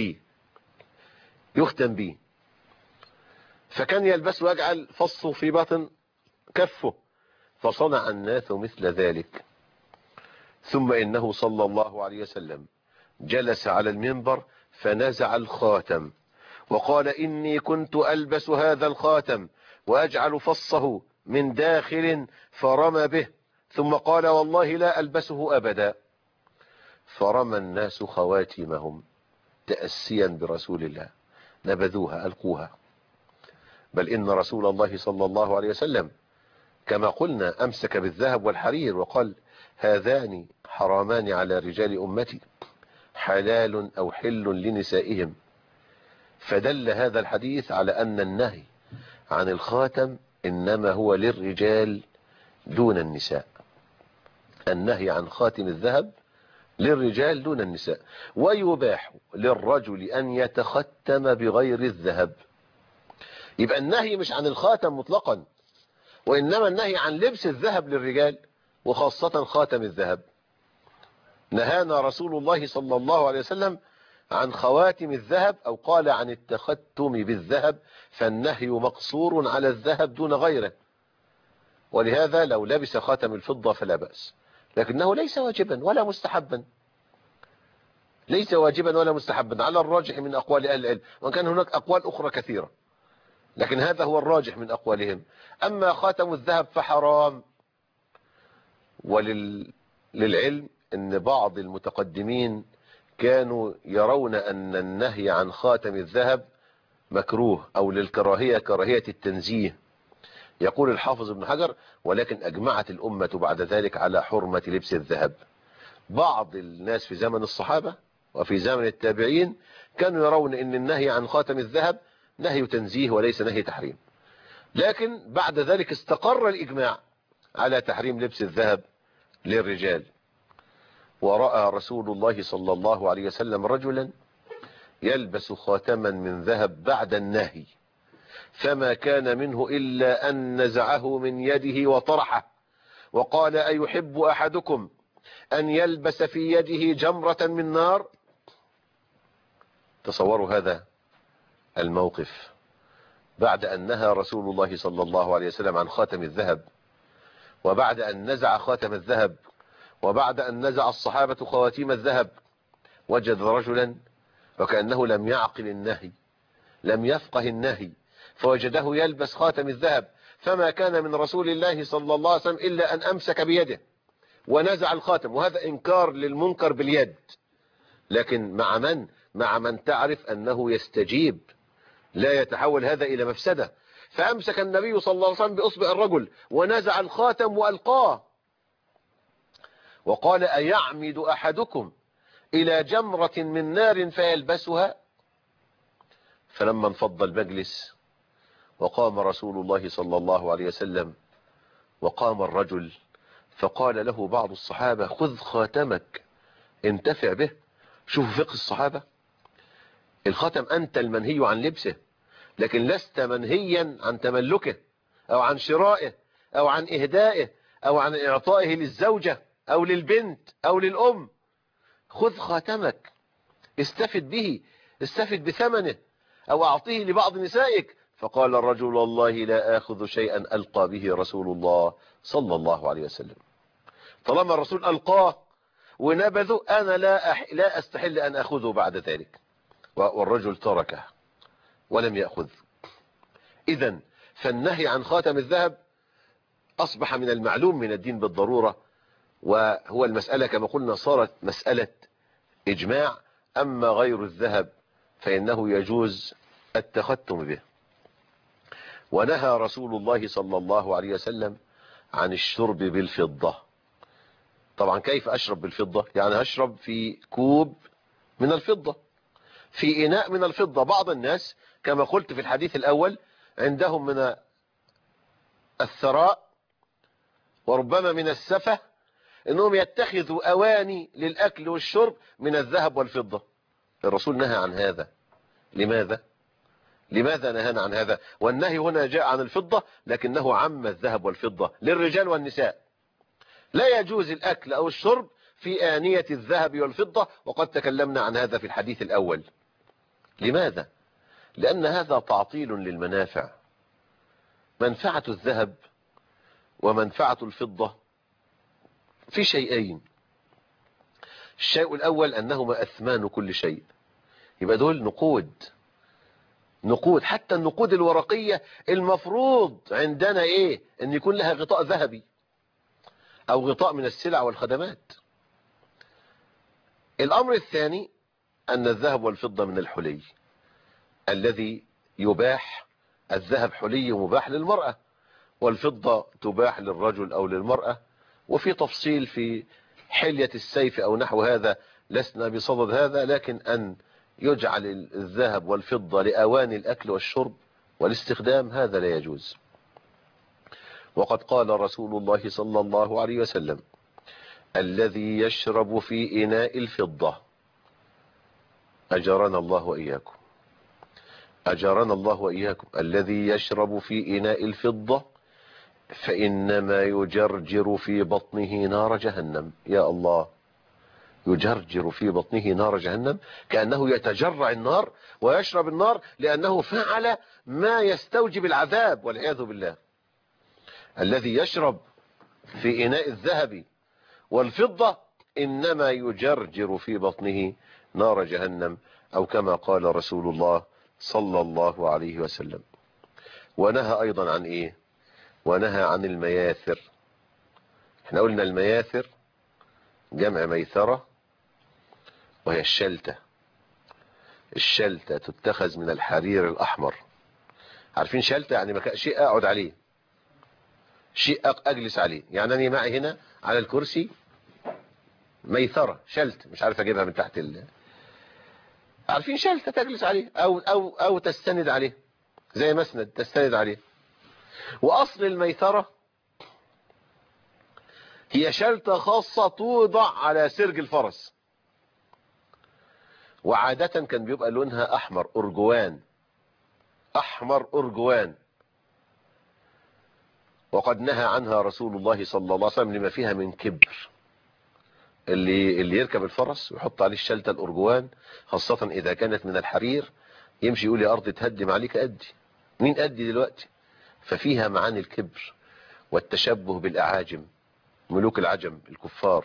Speaker 1: يختم بيه، فكان يلبس ويجعل فصه في باطن كفه، فصنع الناس مثل ذلك. ثم إنه صلى الله عليه وسلم جلس على المنبر فنزع الخاتم وقال: إني كنت ألبس هذا الخاتم وأجعل فصه من داخل، فرمى به، ثم قال: والله لا ألبسه أبدا. فرمى الناس خواتمهم تأسيا برسول الله، نبذوها ألقوها. بل إن رسول الله صلى الله عليه وسلم كما قلنا أمسك بالذهب والحرير وقال: هذان حرامان على رجال أمتي، حلال أو حل لنسائهم. فدل هذا الحديث على أن النهي عن الخاتم إنما هو للرجال دون النساء. النهي عن خاتم الذهب للرجال دون النساء. ويباح للرجل أن يتختم بغير الذهب. يبقى النهي مش عن الخاتم مطلقا، وإنما النهي عن لبس الذهب للرجال، وخاصة خاتم الذهب. نهانا رسول الله صلى الله عليه وسلم عن خواتم الذهب، أو قال عن التختم بالذهب، فالنهي مقصور على الذهب دون غيره. ولهذا لو لبس خاتم الفضة فلا بأس، لكنه ليس واجبا ولا مستحبا، ليس واجبا ولا مستحبا على الراجح من أقوال أهل العلم، وإن كان هناك أقوال أخرى كثيرة، لكن هذا هو الراجح من أقوالهم. أما خاتم الذهب فحرام. وللعلم أن بعض المتقدمين كانوا يرون أن النهي عن خاتم الذهب مكروه أو للكراهية، كراهية التنزيه. يقول الحافظ ابن حجر: ولكن أجمعت الأمة بعد ذلك على حرمة لبس الذهب. بعض الناس في زمن الصحابة وفي زمن التابعين كانوا يرون أن النهي عن خاتم الذهب نهي تنزيه وليس نهي تحريم، لكن بعد ذلك استقر الإجماع على تحريم لبس الذهب للرجال. ورأى رسول الله صلى الله عليه وسلم رجلا يلبس خاتما من ذهب بعد النهي، فما كان منه إلا أن نزعه من يده وطرحه، وقال: أيحب أحدكم أن يلبس في يده جمرة من نار؟ تصوروا هذا الموقف بعد أن نهى رسول الله صلى الله عليه وسلم عن خاتم الذهب، وبعد أن نزع خاتم الذهب، وبعد أن نزع الصحابة خواتيم الذهب، وجد رجلا وكأنه لم يعقل النهي لم يفقه النهي فوجده يلبس خاتم الذهب، فما كان من رسول الله صلى الله عليه وسلم إلا أن أمسك بيده ونزع الخاتم، وهذا إنكار للمنكر باليد. لكن مع من تعرف أنه يستجيب، لا يتحول هذا إلى مفسدة. فأمسك النبي صلى الله عليه وسلم بإصبع الرجل ونزع الخاتم وألقاه، وقال: أيعمد أحدكم إلى جمرة من نار فيلبسها؟ فلما انفض المجلس وقام رسول الله صلى الله عليه وسلم وقام الرجل، فقال له بعض الصحابة: خذ خاتمك انتفع به. شوفوا فقه الصحابة، الخاتم أنت المنهي عن لبسه، لكن لست منهيا عن تملكه أو عن شرائه أو عن إهدائه أو عن إعطائه للزوجة أو للبنت أو للأم. خذ خاتمك، استفد به، استفد بثمنه، أو أعطيه لبعض نسائك. فقال الرجل: والله لا آخذ شيئا ألقى به رسول الله صلى الله عليه وسلم. طالما الرسول ألقاه ونبذه، أنا لا أستحل أن أخذه بعد ذلك. والرجل تركه ولم يأخذ. إذن فالنهي عن خاتم الذهب أصبح من المعلوم من الدين بالضرورة، وهو المسألة كما قلنا صارت مسألة إجماع. أما غير الذهب فإنه يجوز التختم به. ونهى رسول الله صلى الله عليه وسلم عن الشرب بالفضة. طبعا كيف أشرب بالفضة؟ يعني أشرب في كوب من الفضة، في إناء من الفضة. بعض الناس كما قلت في الحديث الأول عندهم من الثراء وربما من السفة أنهم يتخذوا أواني للأكل والشرب من الذهب والفضة. الرسول نهى عن هذا. لماذا نهانا عن هذا؟ والنهي هنا جاء عن الفضة، لكنه عم الذهب والفضة للرجال والنساء. لا يجوز الأكل أو الشرب في آنية الذهب والفضة، وقد تكلمنا عن هذا في الحديث الأول. لماذا؟ لأن هذا تعطيل للمنافع. منفعة الذهب ومنفعة الفضة في شيئين. الشيء الأول أنهما أثمان كل شيء، يبقى دول نقود. حتى النقود الورقية المفروض عندنا إيه؟ أن يكون لها غطاء ذهبي أو غطاء من السلع والخدمات. الأمر الثاني أن الذهب والفضة من الحلي الذي يباح. الذهب حلي مباح للمرأة، والفضة تباح للرجل أو للمرأة. وفي تفصيل في حلية السيف أو نحو هذا، لسنا بصدد هذا، لكن أن يجعل الذهب والفضة لأواني الأكل والشرب والاستخدام هذا لا يجوز. وقد قال رسول الله صلى الله عليه وسلم: الذي يشرب في إناء الفضة، أجرنا الله وإياكم، أجرنا الله وإياكم، الذي يشرب في إناء الفضة فإنما يجرجر في بطنه نار جهنم. يا الله، يجرجر في بطنه نار جهنم، كأنه يتجرع النار ويشرب النار لأنه فعل ما يستوجب العذاب والعياذ بالله. الذي يشرب في إناء الذهب والفضة إنما يجرجر في بطنه نار جهنم، أو كما قال رسول الله صلى الله عليه وسلم. ونهى أيضا عن إيه؟ ونهى عن المياثر. احنا قلنا المياثر جمع ميثرة، وهي الشلتة. الشلتة تتخذ من الحرير الأحمر. عارفين شلتة يعني شيء أقعد عليه، شيء أجلس عليه. يعني أنا معي هنا على الكرسي ميثرة، شلت، مش عارف أجيبها من تحت عارفين شلتة تجلس عليه أو تستند عليه، زي مسند تستند عليه. وأصل الميثرة هي شلتة خاصة توضع على سرج الفرس، وعادة كان بيبقى لونها أحمر أرجوان، أحمر أرجوان. وقد نهى عنها رسول الله صلى الله عليه وسلم لما فيها من كبر. اللي يركب الفرس ويحط عليه الشلتة الأرجوان، خاصة إذا كانت من الحرير، يمشي يقول يا أرض تهدم عليك أدي. مين أدي دلوقتي؟ ففيها معاني الكبر والتشبه بالأعاجم، ملوك العجم الكفار.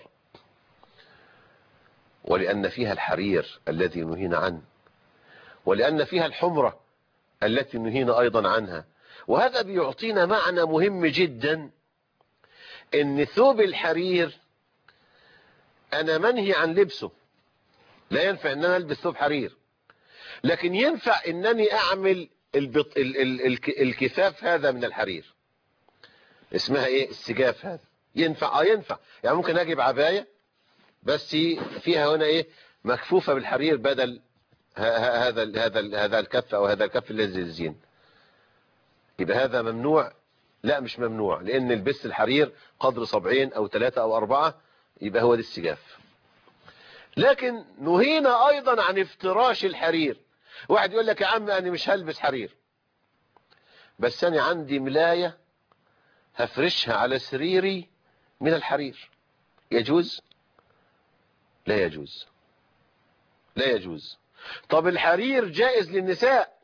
Speaker 1: ولأن فيها الحرير الذي نهينا عنه، ولأن فيها الحمرة التي نهينا أيضا عنها. وهذا بيعطينا معنى مهم جدا، ان ثوب الحرير انا منهي عن لبسه، لا ينفع ان انا البس ثوب حرير، لكن ينفع انني اعمل الكفاف هذا من الحرير، اسمها ايه؟ السجاف. هذا ينفع، ينفع. يعني ممكن اجيب عباية بس فيها هنا ايه؟ مكفوفة بالحرير بدل هذا الكف او هذا الكف الذي للزين. يبقى هذا ممنوع؟ لا مش ممنوع، لان البس الحرير قدر صبعين او 3 أو 4 يبقى هو دي السجاف. لكن نهينا ايضا عن افتراش الحرير. واحد يقول لك يا عم انا مش هلبس حرير، بس انا عندي ملاية هفرشها على سريري من الحرير، يجوز؟ لا يجوز، لا يجوز. طب الحرير جائز للنساء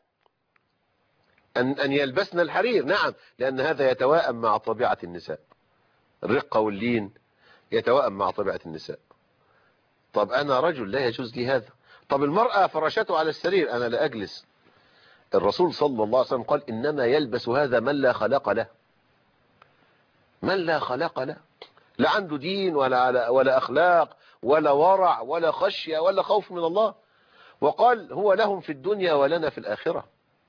Speaker 1: أن يلبسن الحرير، نعم، لأن هذا يتواءم مع طبيعة النساء، الرقة واللين يتواءم مع طبيعة النساء. طب أنا رجل لا يجوز لي هذا. طب المرأة فرشته على السرير، أنا لا أجلس. الرسول صلى الله عليه وسلم قال إنما يلبس هذا من لا خلاق له، من لا خلاق له، لا عنده دين ولا أخلاق ولا ورع ولا خشية ولا خوف من الله. وقال هو لهم في الدنيا ولنا في الآخرة.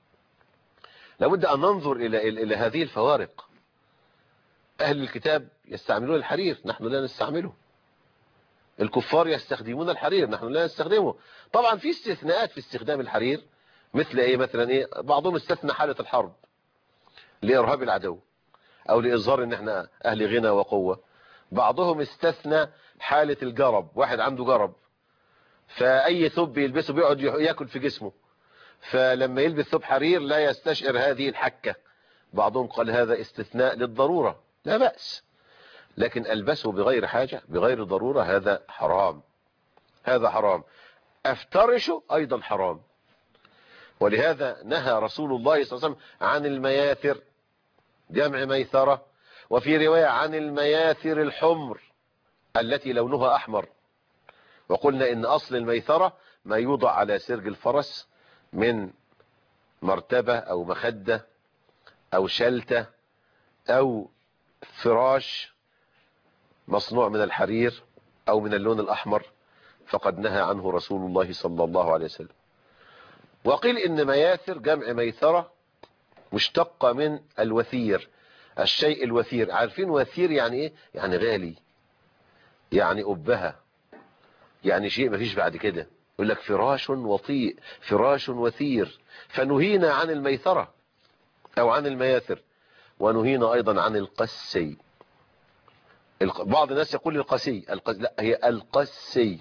Speaker 1: لابد أن ننظر إلى هذه الفوارق. أهل الكتاب يستعملون الحرير، نحن لا نستعمله. الكفار يستخدمون الحرير، نحن لا نستخدمه. طبعا في استثناءات في استخدام الحرير، مثل ايه مثلا؟ ايه، بعضهم استثنى حالة الحرب لإرهاب العدو او لإظهار ان احنا اهل غنى وقوة. بعضهم استثنى حالة الجرب، واحد عنده جرب فاي ثوب يلبسه بيقعد ياكل في جسمه، فلما يلبس ثوب حرير لا يستشعر هذه الحكة. بعضهم قال هذا استثناء للضرورة، لا بأس. لكن ألبسه بغير حاجة بغير ضرورة هذا حرام، هذا حرام. افترشه أيضا حرام. ولهذا نهى رسول الله صلى الله عليه وسلم عن المياثر، جمع ميثرة، وفي رواية عن المياثر الحمر التي لونها أحمر. وقلنا إن أصل الميثرة ما يوضع على سرج الفرس من مرتبة أو مخدة أو شلتة أو فراش مصنوع من الحرير أو من اللون الأحمر، فقد نهى عنه رسول الله صلى الله عليه وسلم. وقيل إن مياثر جمع ميثرة مشتقة من الوثير، الشيء الوثير. عارفين وثير يعني إيه؟ يعني غالي، يعني أبهة، يعني شيء ما فيش بعد كده. يقول لك فراش وطيء، فراش وثير. فنهينا عن الميثرة أو عن المياثر. ونهينا أيضا عن القسي. بعض الناس يقول القسي، لا، هي القسي.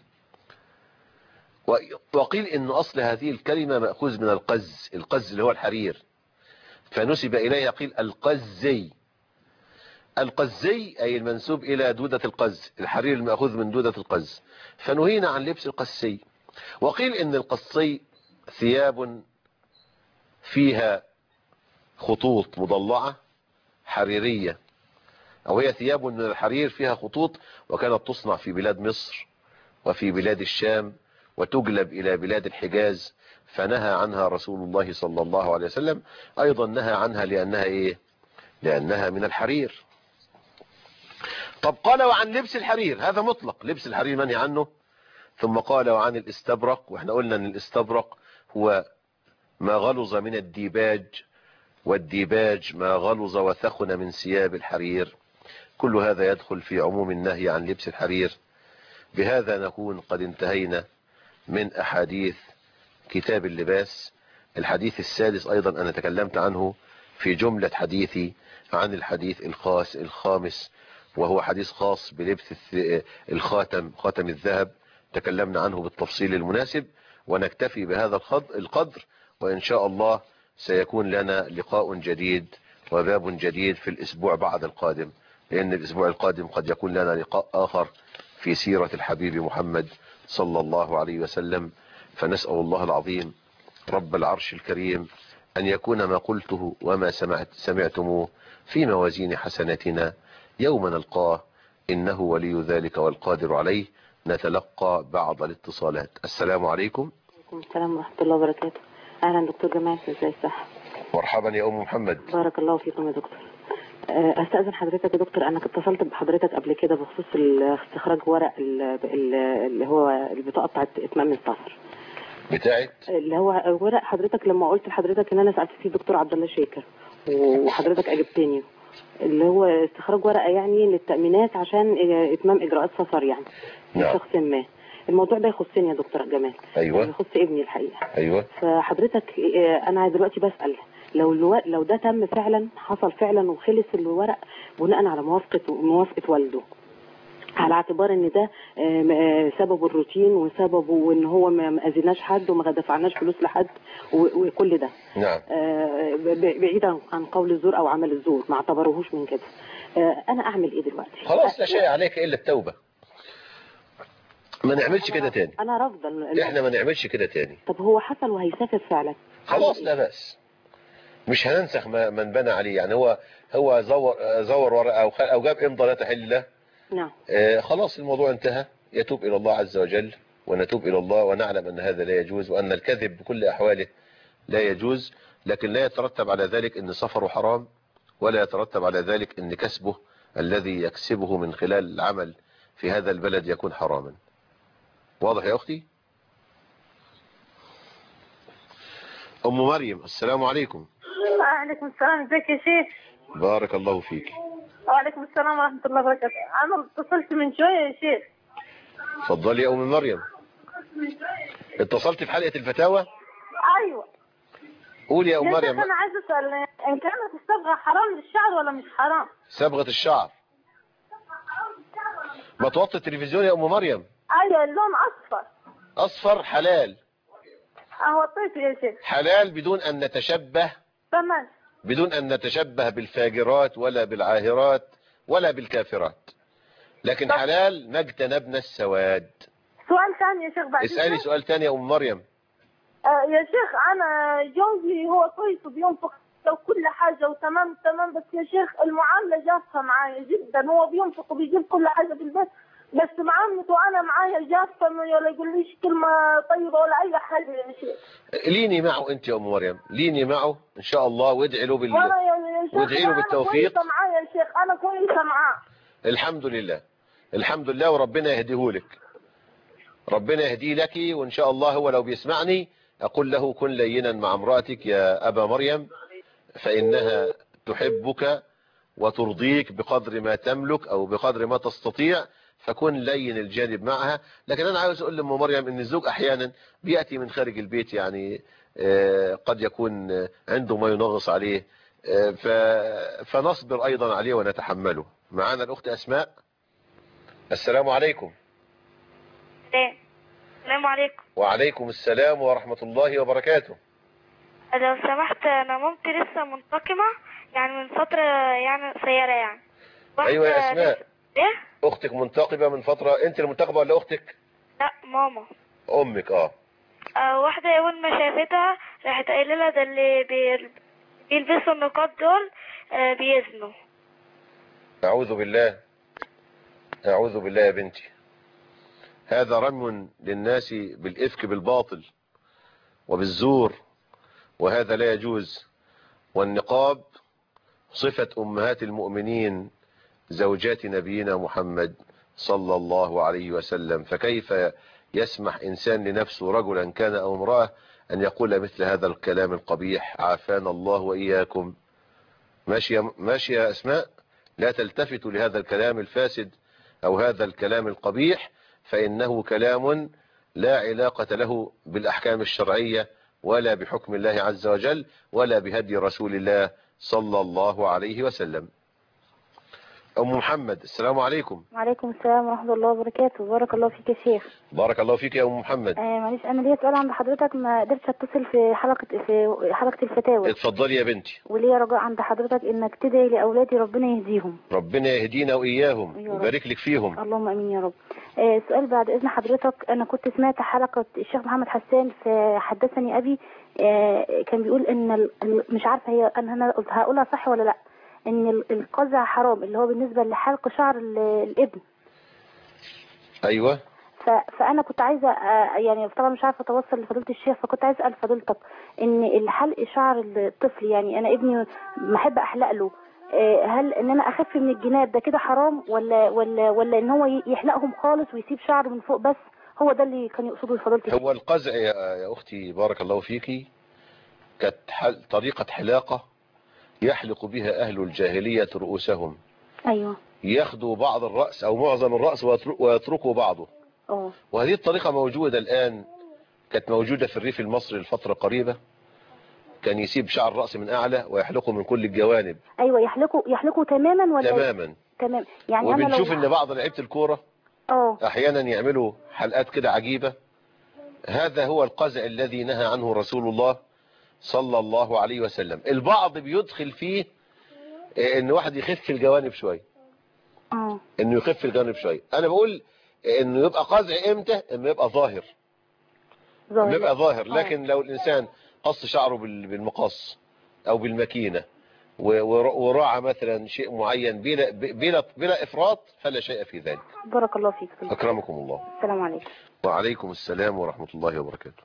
Speaker 1: وقيل ان اصل هذه الكلمة مأخوذ من القز، القز اللي هو الحرير، فنسب اليه قيل القزي. القزي اي المنسوب الى دودة القز، الحرير المأخوذ من دودة القز. فنهينا عن لبس القسي. وقيل ان القسي ثياب فيها خطوط مضلعة حريرية، او هي ثياب من الحرير فيها خطوط، وكانت تصنع في بلاد مصر وفي بلاد الشام وتجلب إلى بلاد الحجاز، فنهى عنها رسول الله صلى الله عليه وسلم. أيضا نهى عنها لأنها إيه؟ لأنها من الحرير. طب قال وعن لبس الحرير، هذا مطلق، لبس الحرير منهي عنه. ثم قال وعن الاستبرق، واحنا قلنا ان الاستبرق هو ما غلظ من الديباج، والديباج ما غلظ وثخن من ثياب الحرير. كل هذا يدخل في عموم النهي عن لبس الحرير. بهذا نكون قد انتهينا من أحاديث كتاب اللباس. الحديث السادس أيضا أنا تكلمت عنه في جملة حديثي عن الحديث الخامس، وهو حديث خاص بلبس الخاتم، خاتم الذهب. تكلمنا عنه بالتفصيل المناسب، ونكتفي بهذا القدر. وإن شاء الله سيكون لنا لقاء جديد وباب جديد في الأسبوع بعد القادم، لأن الأسبوع القادم قد يكون لنا لقاء آخر في سيرة الحبيب محمد صلى الله عليه وسلم. فنسأل الله العظيم رب العرش الكريم أن يكون ما قلته وما سمعتموه في موازين حسناتنا يوم نلقاه، إنه ولي ذلك والقادر عليه. نتلقى بعض الاتصالات. السلام عليكم.
Speaker 2: وعليكم السلام ورحمة الله وبركاته. اهلا دكتور جمال، ازاي؟ صح.
Speaker 1: مرحبا يا ام محمد.
Speaker 2: بارك الله فيكم يا دكتور. استاذن حضرتك يا دكتور، انا اتصلت بحضرتك قبل كده بخصوص استخراج ورق اللي هو البطاقه بتاعت اتمام السفر اللي هو ورق حضرتك لما قلت لحضرتك ان انا سالت فيه الدكتور عبد الله شاكر وحضرتك اجبتني، اللي هو استخراج ورقه يعني للتامينات عشان اتمام اجراءات سفر يعني لشخص ما. الموضوع ده يخصني يا دكتور جمال.
Speaker 1: ايوه.
Speaker 2: يخص ابني الحقيقه.
Speaker 1: ايوه.
Speaker 2: فحضرتك انا دلوقتي بسال لو ده تم فعلا، حصل فعلا وخلص الورق بناء على موافقه والده، على اعتبار ان ده سببه الروتين وسببه ان هو ما اذيناش حد وما دفعناش فلوس لحد وكل ده.
Speaker 1: نعم.
Speaker 2: بعيدا عن قول الزور او عمل الزور، ما اعتبروهوش من كده. انا اعمل ايه دلوقتي؟
Speaker 1: خلاص لا شيء عليك الا التوبه. ما نعملش كده تاني.
Speaker 2: انا رافضه
Speaker 1: احنا ما نعملش كده تاني.
Speaker 2: طب هو حصل وهيسافر فعلا،
Speaker 1: خلاص لا بأس. مش هننسخ ما انبنى عليه. يعني هو زور ورقه او جاب امضى لا تحل له.
Speaker 2: نعم.
Speaker 1: خلاص الموضوع انتهى. يتوب الى الله عز وجل ونتوب الى الله ونعلم ان هذا لا يجوز وان الكذب بكل احواله لا يجوز، لكن لا يترتب على ذلك ان سفره حرام، ولا يترتب على ذلك ان كسبه الذي يكسبه من خلال العمل في هذا البلد يكون حراما. واضح يا اختي؟ ام مريم، السلام عليكم.
Speaker 3: وعليكم السلام، ازيك يا شيخ؟
Speaker 1: بارك الله فيك.
Speaker 3: وعليكم السلام ورحمة الله وبركاته. أنا اتصلت من شوية يا شيخ.
Speaker 1: اتفضلي يا ام مريم. اتصلت في حلقة الفتاوى؟
Speaker 3: أيوة.
Speaker 1: قولي يا ام مريم.
Speaker 3: أنا عايز أسأل إن كانت الصبغة حرام للشعر ولا مش حرام؟
Speaker 1: صبغة الشعر. ما توطي التلفزيون يا ام مريم.
Speaker 3: أيوة، اللون أصفر.
Speaker 1: أصفر حلال.
Speaker 3: وطيته يا شيخ.
Speaker 1: حلال بدون أن نتشبه.
Speaker 3: تمام.
Speaker 1: بدون أن نتشبه بالفاجرات ولا بالعاهرات ولا بالكافرات، لكن حلال ما اجتنبنا السواد.
Speaker 3: سؤال ثاني يا شيخ بعد.
Speaker 1: اسألي سؤال ثاني يا أم مريم.
Speaker 3: يا شيخ أنا جوزي هو كويس وبينفق وكل حاجة وتمام تمام، بس يا شيخ المعاملة جافة معايا جدا. هو بينفق وبيجيب كل حاجة في البيت، بس معاملته أنا معايا جافة، ولا يقوليش كلمة طيبة ولا أي حاجة يا شيخ.
Speaker 1: ليني معه أنت يا أم مريم، ليني معه إن شاء الله، وادعي له وادعي له بالتوفيق.
Speaker 3: أنا كويسة معاه يا شيخ، أنا كويسة معاه.
Speaker 1: الحمد لله. الحمد لله، وربنا يهديهولك. ربنا يهديه لك، وإن شاء الله هو لو بيسمعني أقول له كن لينا مع امرأتك يا أبا مريم، فإنها تحبك وترضيك بقدر ما تملك أو بقدر ما تستطيع، فكن لين الجانب معها. لكن أنا عاوز أقول لأم مريم إن الزوج أحيانا بيأتي من خارج البيت، يعني قد يكون عنده ما ينغص عليه، فنصبر أيضا عليه ونتحمله. معنا الأخت أسماء. السلام عليكم.
Speaker 4: السلام عليكم.
Speaker 1: وعليكم السلام ورحمة الله وبركاته.
Speaker 4: لو سمحت، أنا مامتي لسه منتقمة يعني من فترة يعني قصيرة يعني.
Speaker 1: أيوة يا أسماء.
Speaker 4: إيه؟
Speaker 1: أختك منتقبة من فترة. أنت المنتقبة ولا أختك؟
Speaker 4: لا، ماما.
Speaker 1: أمك.
Speaker 4: واحدة أول ما شافتها راحت قايلة لها ده اللي بيلبسوا النقاب دول بيزنوا.
Speaker 1: أعوذ بالله. أعوذ بالله يا بنتي. هذا رمي للناس بالإفك بالباطل وبالزور، وهذا لا يجوز. والنقاب صفة أمهات المؤمنين زوجات نبينا محمد صلى الله عليه وسلم، فكيف يسمح إنسان لنفسه رجلا كان أو امرأة أن يقول مثل هذا الكلام القبيح؟ عافانا الله وإياكم. ماشي يا أسماء، لا تلتفتوا لهذا الكلام الفاسد أو هذا الكلام القبيح، فإنه كلام لا علاقة له بالأحكام الشرعية ولا بحكم الله عز وجل ولا بهدي رسول الله صلى الله عليه وسلم. أم محمد، السلام عليكم.
Speaker 5: وعليكم السلام ورحمة الله وبركاته. بارك الله فيك يا شيخ.
Speaker 1: بارك الله فيك يا أم محمد.
Speaker 5: معلش أنا ليا سؤال عند حضرتك، ما قدرتش أتصل في حلقة الفتاوى.
Speaker 1: اتفضلي يا بنتي.
Speaker 5: وليا رجاء عند حضرتك إنك تدعي لأولادي ربنا يهديهم.
Speaker 1: ربنا يهدينا وإياهم ويبارك لك فيهم.
Speaker 5: اللهم أمين يا رب. سؤال بعد إذن حضرتك، أنا كنت سمعت حلقة الشيخ محمد حسان في حدثني أبي، كان بيقول إن مش عارفة هي أنا هقولها صح ولا لأ، ان القزع حرام اللي هو بالنسبة لحلق شعر الابن.
Speaker 1: ايوه.
Speaker 5: فانا كنت عايزه يعني طبعا مش عارفه اتوصل لفضيله الشيخ، فكنت عايزه اسال فضيلتك ان الحلق شعر الطفل، يعني انا ابني بحب احلق له، هل ان انا اخف من الجناب ده كده حرام، ولا ان هو يحلقهم خالص ويسيب شعر من فوق بس؟ هو ده اللي كان يقصده فضيله الشيخ.
Speaker 1: هو القزع يا اختي بارك الله فيكي كانت طريقة حلاقة يحلق بها اهل الجاهلية رؤوسهم.
Speaker 5: ايوه.
Speaker 1: ياخدوا بعض الرأس او معظم الرأس ويتركوا بعضه. وهذه الطريقة موجودة الان، كانت موجودة في الريف المصري لفترة قريبة. كان يسيب شعر الرأس من اعلى ويحلقه من كل الجوانب.
Speaker 5: ايوه يحلقوا تماما ولا؟
Speaker 1: تماما.
Speaker 5: تمام. يعني
Speaker 1: وبنشوف
Speaker 5: انا لو
Speaker 1: ان بعض لعيبه الكوره احيانا يعملوا حلقات كده عجيبة. هذا هو القزع الذي نهى عنه رسول الله صلى الله عليه وسلم. البعض بيدخل فيه ان واحد يخف الجوانب شويه، انه يخف الجوانب شويه. انا بقول انه يبقى قزع امتى؟ اما يبقى ظاهر. اما يبقى ظاهر. لكن لو الانسان قص شعره بالمقص او بالماكينه وراعى مثلا شيء معين بلا افراط فلا شيء في ذلك.
Speaker 5: بارك الله فيك.
Speaker 1: اكرمكم الله.
Speaker 5: السلام عليكم.
Speaker 1: وعليكم السلام ورحمة الله وبركاته.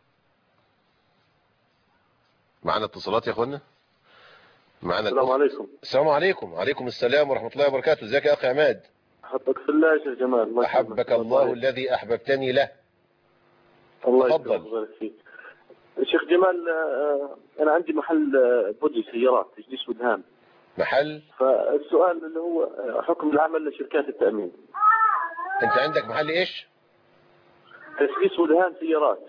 Speaker 1: معنا اتصالات يا اخوانا؟ معنا
Speaker 6: السلام عليكم.
Speaker 1: السلام عليكم. وعليكم السلام ورحمة الله وبركاته. ازيك يا اخي عماد؟
Speaker 6: احبك في الله يا شيخ جمال.
Speaker 1: احبك الله الذي احببتني له.
Speaker 6: الله يبارك فيك. شيخ جمال، انا عندي محل بودي سيارات تجديد ودهان.
Speaker 1: محل؟
Speaker 6: فالسؤال اللي هو حكم العمل لشركات التأمين.
Speaker 1: انت عندك محل ايش؟
Speaker 6: تجديد ودهان سيارات.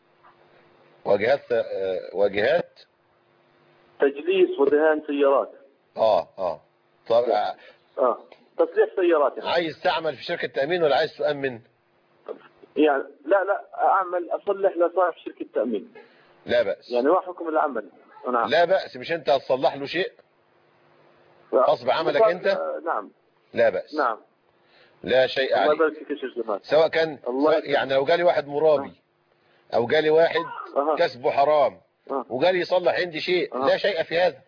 Speaker 1: واجهات
Speaker 6: تجليس ودهان سيارات.
Speaker 1: طب
Speaker 6: تصليح سيارات يعني.
Speaker 1: عايز تعمل في شركة تأمين ولا عايز تؤمن؟
Speaker 6: يعني لا اعمل اصلح لصاحب شركة تأمين.
Speaker 1: لا بأس.
Speaker 6: يعني ما حكم العمل؟
Speaker 1: نعم. لا بأس. مش انت هتصلح له شيء غصب عملك انت؟
Speaker 6: نعم.
Speaker 1: لا بأس.
Speaker 6: نعم.
Speaker 1: لا شيء عليه.
Speaker 6: الله يبارك فيك يا شيخ جمال.
Speaker 1: سواء كان يعني لو جالي واحد مرابي او جالي واحد كسبه حرام وجالي يصلح عندي شيء لا شيء في هذا.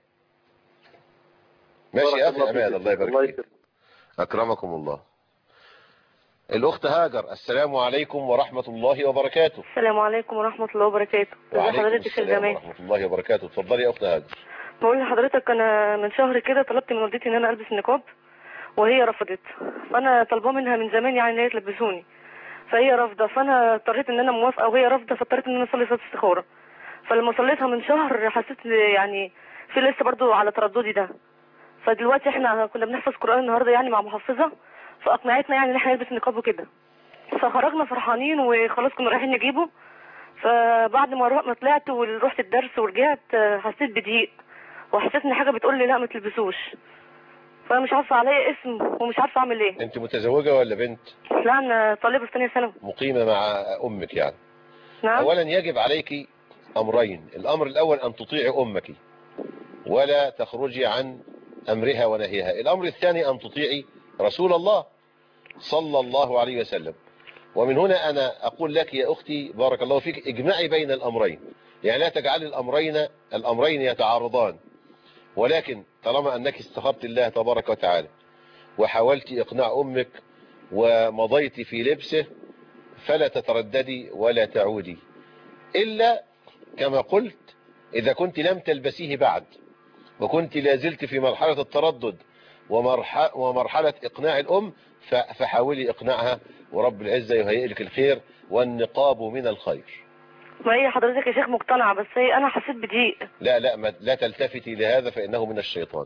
Speaker 1: ماشي يا اخي عماد. الله يبارك فيك. اكرمكم الله. الاخت هاجر. السلام عليكم ورحمة الله وبركاته.
Speaker 7: السلام عليكم ورحمة الله وبركاته.
Speaker 1: وعليكم السلام ورحمة الله وبركاته. اتفضلي يا اخت هاجر.
Speaker 7: بقول لحضرتك انا من شهر كده طلبت من والدتي ان انا البس النقاب وهي رفضت، فانا طالباه منها من زمان يعني ان هي تلبسوني، فهي رافضه، فانا اضطريت ان انا موافقه وهي رافضه، فاضطريت ان انا اصلي صلاه استخاره. فلما صليتها من شهر حسيت يعني في لسه برضو على ترددي ده. فدلوقتي احنا كنا بنحفظ قرآن النهارده يعني مع محفظه، فاقنعتنا يعني ان احنا نلبس النقاب وكده، فخرجنا فرحانين وخلاص كنا رايحين نجيبه. فبعد ما طلعت ورحت الدرس ورجعت حسيت بضيق وحسيت ان حاجه بتقول لي لا ما تلبسوش، فانا مش عارفه عليا اسم ومش عارفه اعمل ايه.
Speaker 1: انت متزوجه ولا بنت؟
Speaker 7: لا انا طالبه في ثانيه ثانوي.
Speaker 1: مقيمه مع امك يعني؟
Speaker 7: نعم.
Speaker 1: اولا يجب عليك امرين. الامر الاول ان تطيعي امك ولا تخرجي عن امرها ونهيها. الامر الثاني ان تطيعي رسول الله صلى الله عليه وسلم. ومن هنا انا اقول لك يا اختي بارك الله فيك اجمعي بين الامرين، يعني لا تجعلي الامرين يتعارضان، ولكن طالما انك استخرت الله تبارك وتعالى وحاولت اقناع امك ومضيت في لبسه فلا تترددي ولا تعودي، الا كما قلت اذا كنت لم تلبسيه بعد وكنت لازلت في مرحلة التردد ومرحلة اقناع الام فحاولي اقناعها ورب العزة يهيئ لك الخير والنقاب من الخير.
Speaker 7: ما هي حضرتك يا شيخ مقتنعة، بس هي انا حسيت بضيق.
Speaker 1: لا تلتفتي لهذا فانه من الشيطان.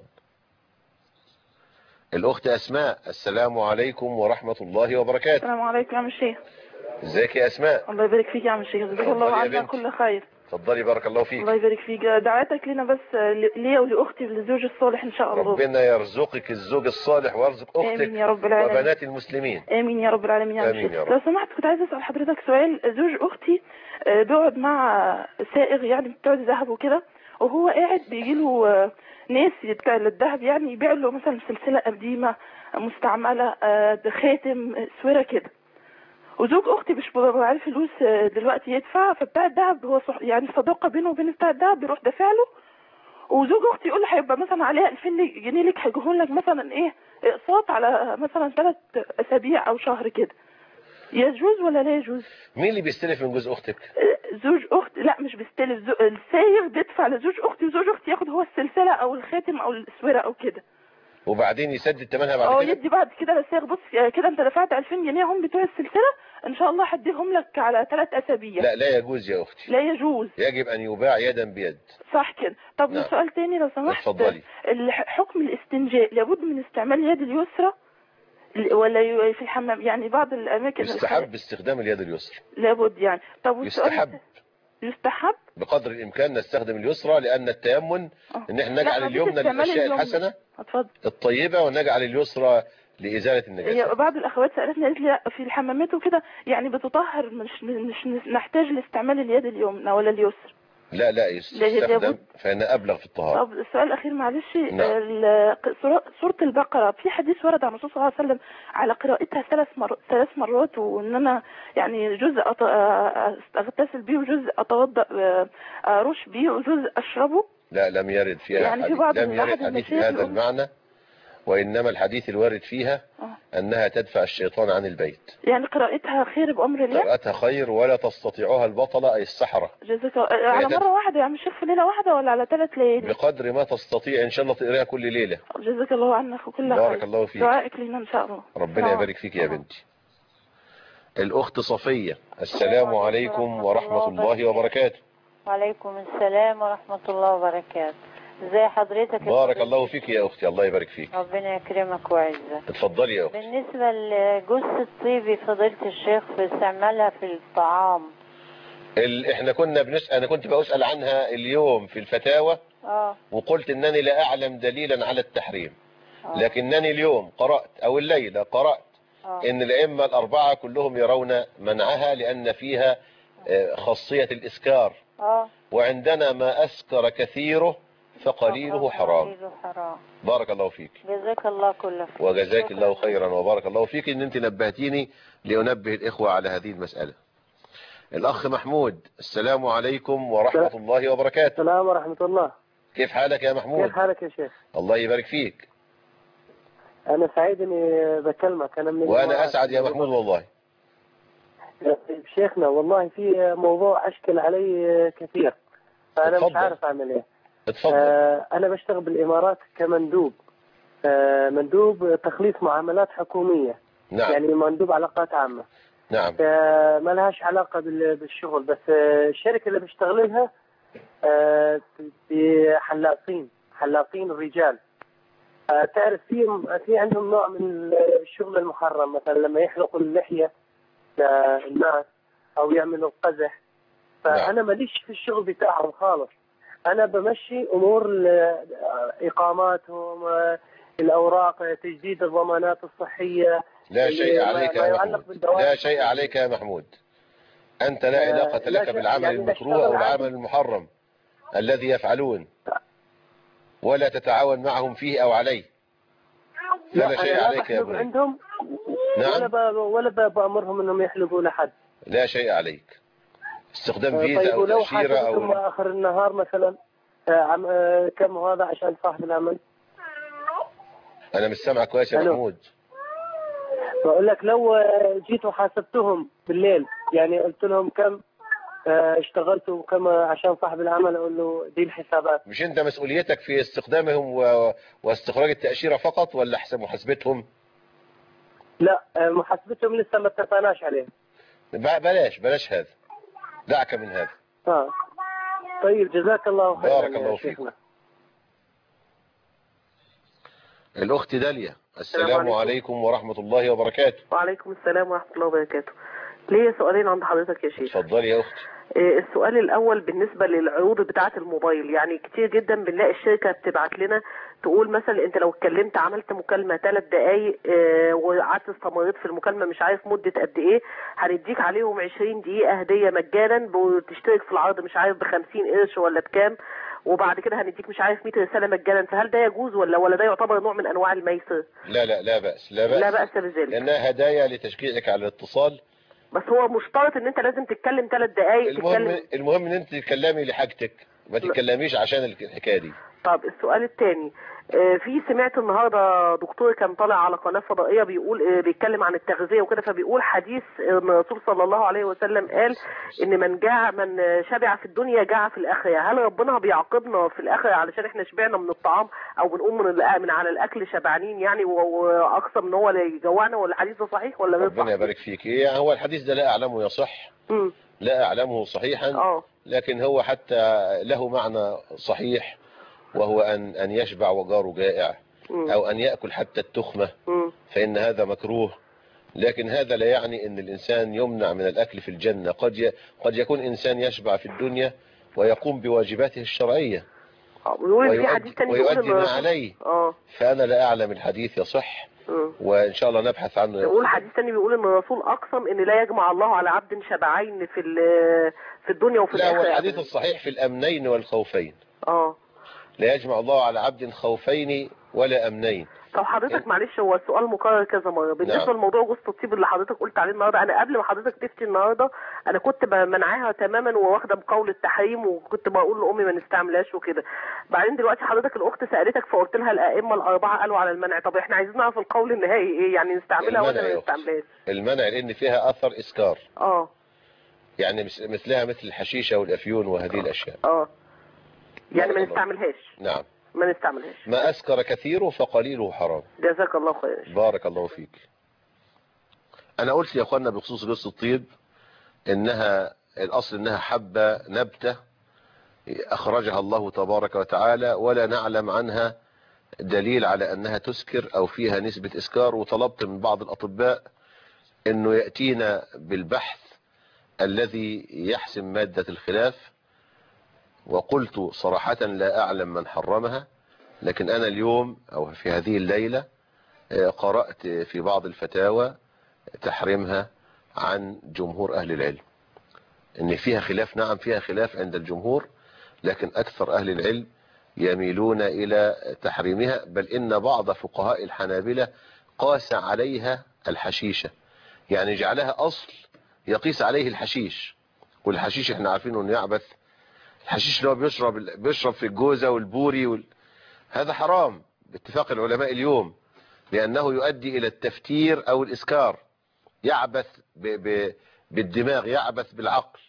Speaker 1: الاخت اسماء. السلام عليكم ورحمة الله وبركاته.
Speaker 8: السلام عليكم يا عم الشيخ.
Speaker 1: ازيك يا اسماء؟
Speaker 8: الله يبارك فيك يا عم الشيخ، جزاك الله عنا كل خير.
Speaker 1: اتفضلي بارك الله فيك.
Speaker 8: الله يبارك فيك. دعواتك لنا بس ليا ولاختي للزوج الصالح ان شاء الله.
Speaker 1: ربنا يرزقك الزوج الصالح ويرزق اختك
Speaker 8: امين يا رب العالمين
Speaker 1: وبنات المسلمين.
Speaker 8: امين يا رب العالمين يا عم
Speaker 1: الشيخ.
Speaker 8: لو سمحت كنت عايزه اسال حضرتك سؤال. زوج اختي بيقعد مع سائغ يعني بتوع الذهب وكده، وهو قاعد بيجي له ناس بتاع الذهب يعني يبيع له مثلا سلسله قديمه مستعمله، خاتم، سوره كده، وزوج اختي مش معاه فلوس دلوقتي يدفع، فبتاع الدهب هو يعني صداقه بينه وبين بتاع الدهب بيروح دافع له، وزوج اختي يقول له هيبقى مثلا عليها 2000 جنيه لك هيجيبهم لك مثلا ايه اقساط على مثلا 3 أسابيع او شهر كده. يجوز ولا لا يجوز؟
Speaker 1: مين اللي بيستلف من جوز اختك؟
Speaker 8: زوج اخت. لا مش بيستلف، السايغ بيدفع لزوج اختي، وزوج اختي ياخد هو السلسله او الخاتم او الاسوره او كده،
Speaker 1: وبعدين يسدد ثمنها بعد كده.
Speaker 8: يدي بعد كده. بس بص كده انت دفعت 2000 جنيه هم بتوع السلسله، ان شاء الله هديهم لك على 3 اسابيع.
Speaker 1: لا يجوز يا اختي،
Speaker 8: لا يجوز،
Speaker 1: يجب ان يباع يدا بيد.
Speaker 8: صح كده. طب
Speaker 1: نعم.
Speaker 8: سؤال تاني لو سمحت.
Speaker 1: اتفضلي.
Speaker 8: حكم الاستنجاء لابد من استعمال اليد اليسرى ولا في الحمام؟ يعني بعض الاماكن
Speaker 1: يستحب استخدام اليد اليسرى.
Speaker 8: لابد يعني. طب يستحب
Speaker 1: بقدر الامكان نستخدم اليسرى، لان التيمم ان احنا نجعل اليمنى للاشياء الحسنه الطيبه، ونجعل اليسرى لازاله النجاسه.
Speaker 8: بعض الاخوات سالتني قالت لي في الحمامات وكده يعني بتطهر، مش نحتاج لاستعمال اليد اليمنى ولا اليسرى.
Speaker 1: لا يستخدم، فإنها أبلغ في الطهارة.
Speaker 8: طب السؤال الأخير معلش.
Speaker 1: نعم.
Speaker 8: سورة البقرة في حديث ورد عن الرسول صلى الله عليه وسلم على قراءتها 3 مرات، وإن أنا يعني جزء أغتسل بيه، وجزء أتوضأ أرش بيه، وجزء أشربه.
Speaker 1: لا لم يرد فيها
Speaker 8: يعني
Speaker 1: حديث.
Speaker 8: في بعض
Speaker 1: لم يرد حديث بهذا المعنى، وإنما الحديث الوارد فيها أنها تدفع الشيطان عن البيت.
Speaker 8: يعني قراءتها خير بأمر الله.
Speaker 1: قراءتها خير، ولا تستطيعها البطلة أي السحرة.
Speaker 8: جزاك الله. على مرة واحدة يا عم الشيخ في ليلة واحدة ولا على 3 ليالي؟
Speaker 1: بقدر ما تستطيع إن شاء الله تقرأها كل ليلة.
Speaker 8: جزاك الله عنك وكل خير.
Speaker 1: بارك الله فيك.
Speaker 8: دعائك لنا إن شاء الله.
Speaker 1: ربنا يبارك فيك يا بنتي. الأخت صفية، السلام عليكم ورحمة الله وبركاته.
Speaker 9: وعليكم السلام ورحمة الله وبركاته. ازي حضرتك؟
Speaker 1: بارك الله فيك يا اختي، الله يبارك فيك.
Speaker 9: ربنا يكرمك ويعزك.
Speaker 1: اتفضلي يا اختي.
Speaker 9: بالنسبة لجثة الطيبي فضيلة الشيخ في استعمالها في الطعام،
Speaker 1: احنا انا كنت بسأل عنها اليوم في الفتاوى، وقلت انني لا اعلم دليلا على التحريم، لكنني اليوم قرأت او الليلة قرأت ان الائمة الاربعة كلهم يرون منعها، لان فيها خاصية الاسكار، وعندنا ما اسكر كثيره فقليله حرام. بارك الله فيك.
Speaker 9: جزاك الله كل خير.
Speaker 1: وجزاك الله خيرا وبارك الله فيك ان انت نبهتيني لأنبه الإخوة على هذه المسألة. الأخ محمود، السلام عليكم ورحمة الله وبركاته.
Speaker 10: السلام ورحمة الله.
Speaker 1: كيف حالك يا محمود؟
Speaker 10: كيف حالك يا شيخ؟
Speaker 1: الله يبارك فيك.
Speaker 10: أنا سعيد إني بكلمك.
Speaker 1: وأنا أسعد يا محمود والله.
Speaker 10: شيخنا والله في موضوع أشكل علي كثير، فأنا
Speaker 1: اتفضل.
Speaker 10: مش عارف أعمل إيه.
Speaker 1: اتفضل.
Speaker 10: أنا بشتغل بالإمارات كمندوب، مندوب تخليص معاملات حكومية.
Speaker 1: نعم.
Speaker 10: يعني مندوب علاقات عامة.
Speaker 1: نعم.
Speaker 10: ما لهاش علاقة بالشغل، بس الشركة اللي بشتغل لها حلاقين الرجال. تعرف في عندهم نوع من الشغل المحرم، مثلا لما يحلقوا اللحية للناس أو يعملوا القزح. فأنا ماليش في الشغل بتاعهم خالص. أنا بمشي أمور إقاماتهم، الأوراق، تجديد الضمانات الصحية.
Speaker 1: لا شيء عليك يا محمود. لا شيء عليك يا محمود. أنت لا علاقة لك بالعمل يعني المكروه أو العمل المحرم الذي يفعلون، ولا تتعاون معهم فيه أو عليه. لا شيء عليك يا ابني.
Speaker 10: عندهم.
Speaker 1: نعم.
Speaker 10: ولا بأمرهم أنهم يحلقوا لحد.
Speaker 1: لا شيء عليك. استخدام فيزا أو تأشيرة أو
Speaker 10: آخر النهار مثلا كم هذا عشان صاحب العمل؟
Speaker 1: أنا مش سامعك كويس يا محمود.
Speaker 10: بقول لك لو جيت وحاسبتهم بالليل، يعني قلت لهم كم اشتغلتوا وكم عشان صاحب العمل، أقول له دي الحسابات.
Speaker 1: مش أنت مسؤوليتك في استخدامهم واستخراج التأشيرة فقط، ولا محاسبتهم؟
Speaker 10: لا، محاسبتهم لسه ما اتفقناش عليه.
Speaker 1: بلاش هذا، دعك من هذا.
Speaker 10: طيب جزاك الله خيرا.
Speaker 1: بارك الله فيك. الأخت داليا، السلام عليكم ورحمة الله وبركاته.
Speaker 11: وعليكم السلام ورحمة الله وبركاته. ليا سؤالين عند حضرتك يا شيخ.
Speaker 1: اتفضلي يا أختي.
Speaker 11: السؤال الأول بالنسبة للعروض بتاعة الموبايل، يعني كتير جدا بنلاقي الشركة بتبعت لنا تقول مثلا انت لو اتكلمت عملت مكالمة 3 دقايق وقعدت استمريت في المكالمة مش عارف مدة قد ايه، هنديك عليهم 20 دقيقة هدية مجانا، وتشترك في العرض مش عارف ب50 قرش ولا بكام، وبعد كده هنديك مش عارف 100 رسالة مجانا. فهل ده يجوز ولا ده يعتبر نوع من انواع الميسر؟
Speaker 1: لا بأس.
Speaker 11: لا بأس بذلك،
Speaker 1: لأنها هدايا لتشجيعك على الاتصال.
Speaker 11: بس هو مشترط ان انت لازم تتكلم 3 دقايق.
Speaker 1: المهم ان انت تتكلمي لحاجتك، ما تتكلميش عشان الحكايه دي.
Speaker 11: طب السؤال الثاني، في سمعت النهارده دكتور كان طالع على قناه فضائيه بيقول بيتكلم عن التغذيه وكده، فبيقول حديث الرسول صلى الله عليه وسلم قال ان من شبع في الدنيا جاع في الاخره. هل ربنا بيعاقبنا في الاخره علشان احنا شبعنا من الطعام او بنقوم من على الاكل شبعانين يعني واقصى من هو اللي يجوعنا؟ ولا الحديث ده صحيح ولا غير صحيح؟
Speaker 1: ربنا يبارك فيك. هو الحديث ده لا اعلمه يصح، لا اعلمه صحيحا، لكن هو حتى له معنى صحيح، وهو أن يشبع وجاره جائع، أو أن يأكل حتى التخمة، فإن هذا مكروه. لكن هذا لا يعني أن الإنسان يمنع من الأكل في الجنة. قد يكون إنسان يشبع في الدنيا ويقوم بواجباته الشرعية ويؤدي ما عليه. فأنا لا أعلم الحديث يصح، وإن شاء الله نبحث عنه.
Speaker 11: يقول حديث ثاني بيقول ان الرسول اقسم ان لا يجمع الله على عبد شبعين في الدنيا وفي الاخره.
Speaker 1: لا، هو الحديث الصحيح في الامنين والخوفين. لا يجمع الله على عبد خوفين ولا امنين.
Speaker 11: طب حضرتك معلش، هو السؤال مكرر كذا مره بالنسبه لموضوع جوز الطيب اللي حضرتك قلت عليه النهارده. انا قبل ما حضرتك تفتي النهارده انا كنت منعاها تماما وواخده بقول التحريم، وكنت بقول لامي ما نستعملهاش وكده. بعدين دلوقتي حضرتك الاخت سالتك فقلت لها الائمه الاربعه قالوا على المنع. طب احنا عايزين نعرف القول النهائي ايه، يعني نستعملها ولا ما نستعملهاش؟
Speaker 1: المنع لان فيها اثر اسكار. يعني مثلها مثل الحشيشه والافيون وهذه الاشياء.
Speaker 11: يعني ما نستعملهاش.
Speaker 1: نعم،
Speaker 11: ما نستعملهاش.
Speaker 1: ما أسكر كثيره فقليله حرام.
Speaker 11: جزاك الله خير.
Speaker 1: بارك الله فيك. أنا قلت يا أخوانا بخصوص جوز الطيب إنها الأصل إنها حبة نبتة أخرجها الله تبارك وتعالى، ولا نعلم عنها دليل على أنها تسكر أو فيها نسبة إسكار. وطلبت من بعض الأطباء إنه يأتينا بالبحث الذي يحسم مادة الخلاف، وقلت صراحة لا أعلم من حرمها. لكن أنا اليوم أو في هذه الليلة قرأت في بعض الفتاوى تحريمها عن جمهور أهل العلم، إن فيها خلاف. نعم فيها خلاف عند الجمهور، لكن أكثر أهل العلم يميلون إلى تحريمها. بل إن بعض فقهاء الحنابلة قاس عليها الحشيشة، يعني جعلها أصل يقيس عليه الحشيش. والحشيش احنا عارفين أنه يعبث. الحشيش اللي هو بيشرب في الجوزة والبوري هذا حرام باتفاق العلماء اليوم، لأنه يؤدي إلى التفتير أو الإسكار، يعبث بالدماغ، يعبث بالعقل،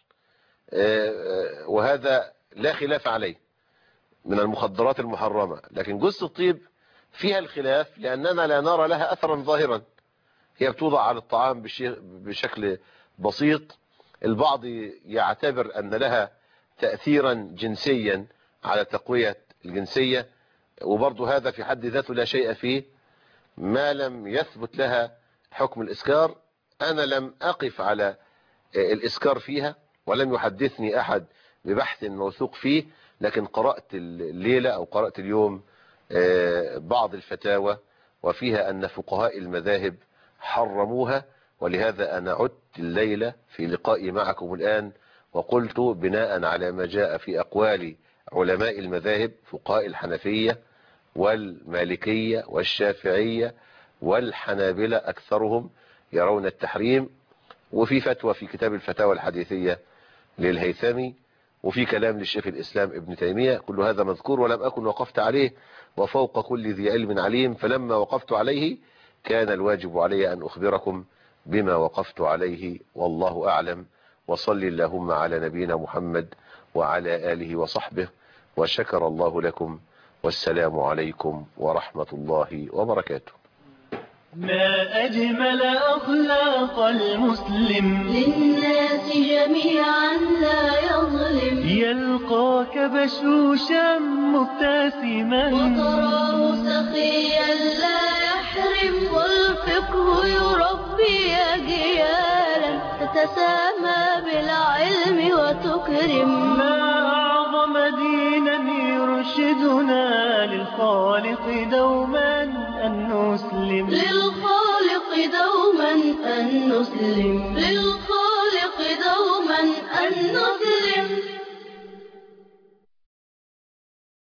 Speaker 1: وهذا لا خلاف عليه من المخدرات المحرمة. لكن جوز الطيب فيها الخلاف لأننا لا نرى لها أثرا ظاهرا. هي بتوضع على الطعام بشكل بسيط. البعض يعتبر أن لها تأثيرا جنسيا على تقوية الجنسية، وبرضه هذا في حد ذاته لا شيء فيه ما لم يثبت لها حكم الإسكار. أنا لم أقف على الإسكار فيها ولم يحدثني أحد ببحث موثوق فيه، لكن قرأت الليلة أو قرأت اليوم بعض الفتاوى وفيها أن فقهاء المذاهب حرموها. ولهذا أنا عدت الليلة في لقائي معكم الآن وقلت بناء على ما جاء في أقوال علماء المذاهب فقهاء الحنفية والمالكية والشافعية والحنابلة أكثرهم يرون التحريم. وفي فتوى في كتاب الفتاوى الحديثية للهيثمي، وفي كلام للشيخ الإسلام ابن تيمية، كل هذا مذكور ولم أكن وقفت عليه، وفوق كل ذي علم عليم. فلما وقفت عليه كان الواجب علي أن أخبركم بما وقفت عليه، والله أعلم. وصل اللهم على نبينا محمد وعلى آله وصحبه، وشكر الله لكم، والسلام عليكم ورحمة الله وبركاته.
Speaker 12: ما أجمل أخلاق المسلم، للناس جميعا لا يظلم، يلقاك بشوشا مبتسما وتراه سخيا لا يحرم، والفقه يربي أجيالا تتسامى بالعلم وتكرم. ما أعظم دينا يرشدنا للخالق دوما أن نسلم، للخالق دوما أن نسلم.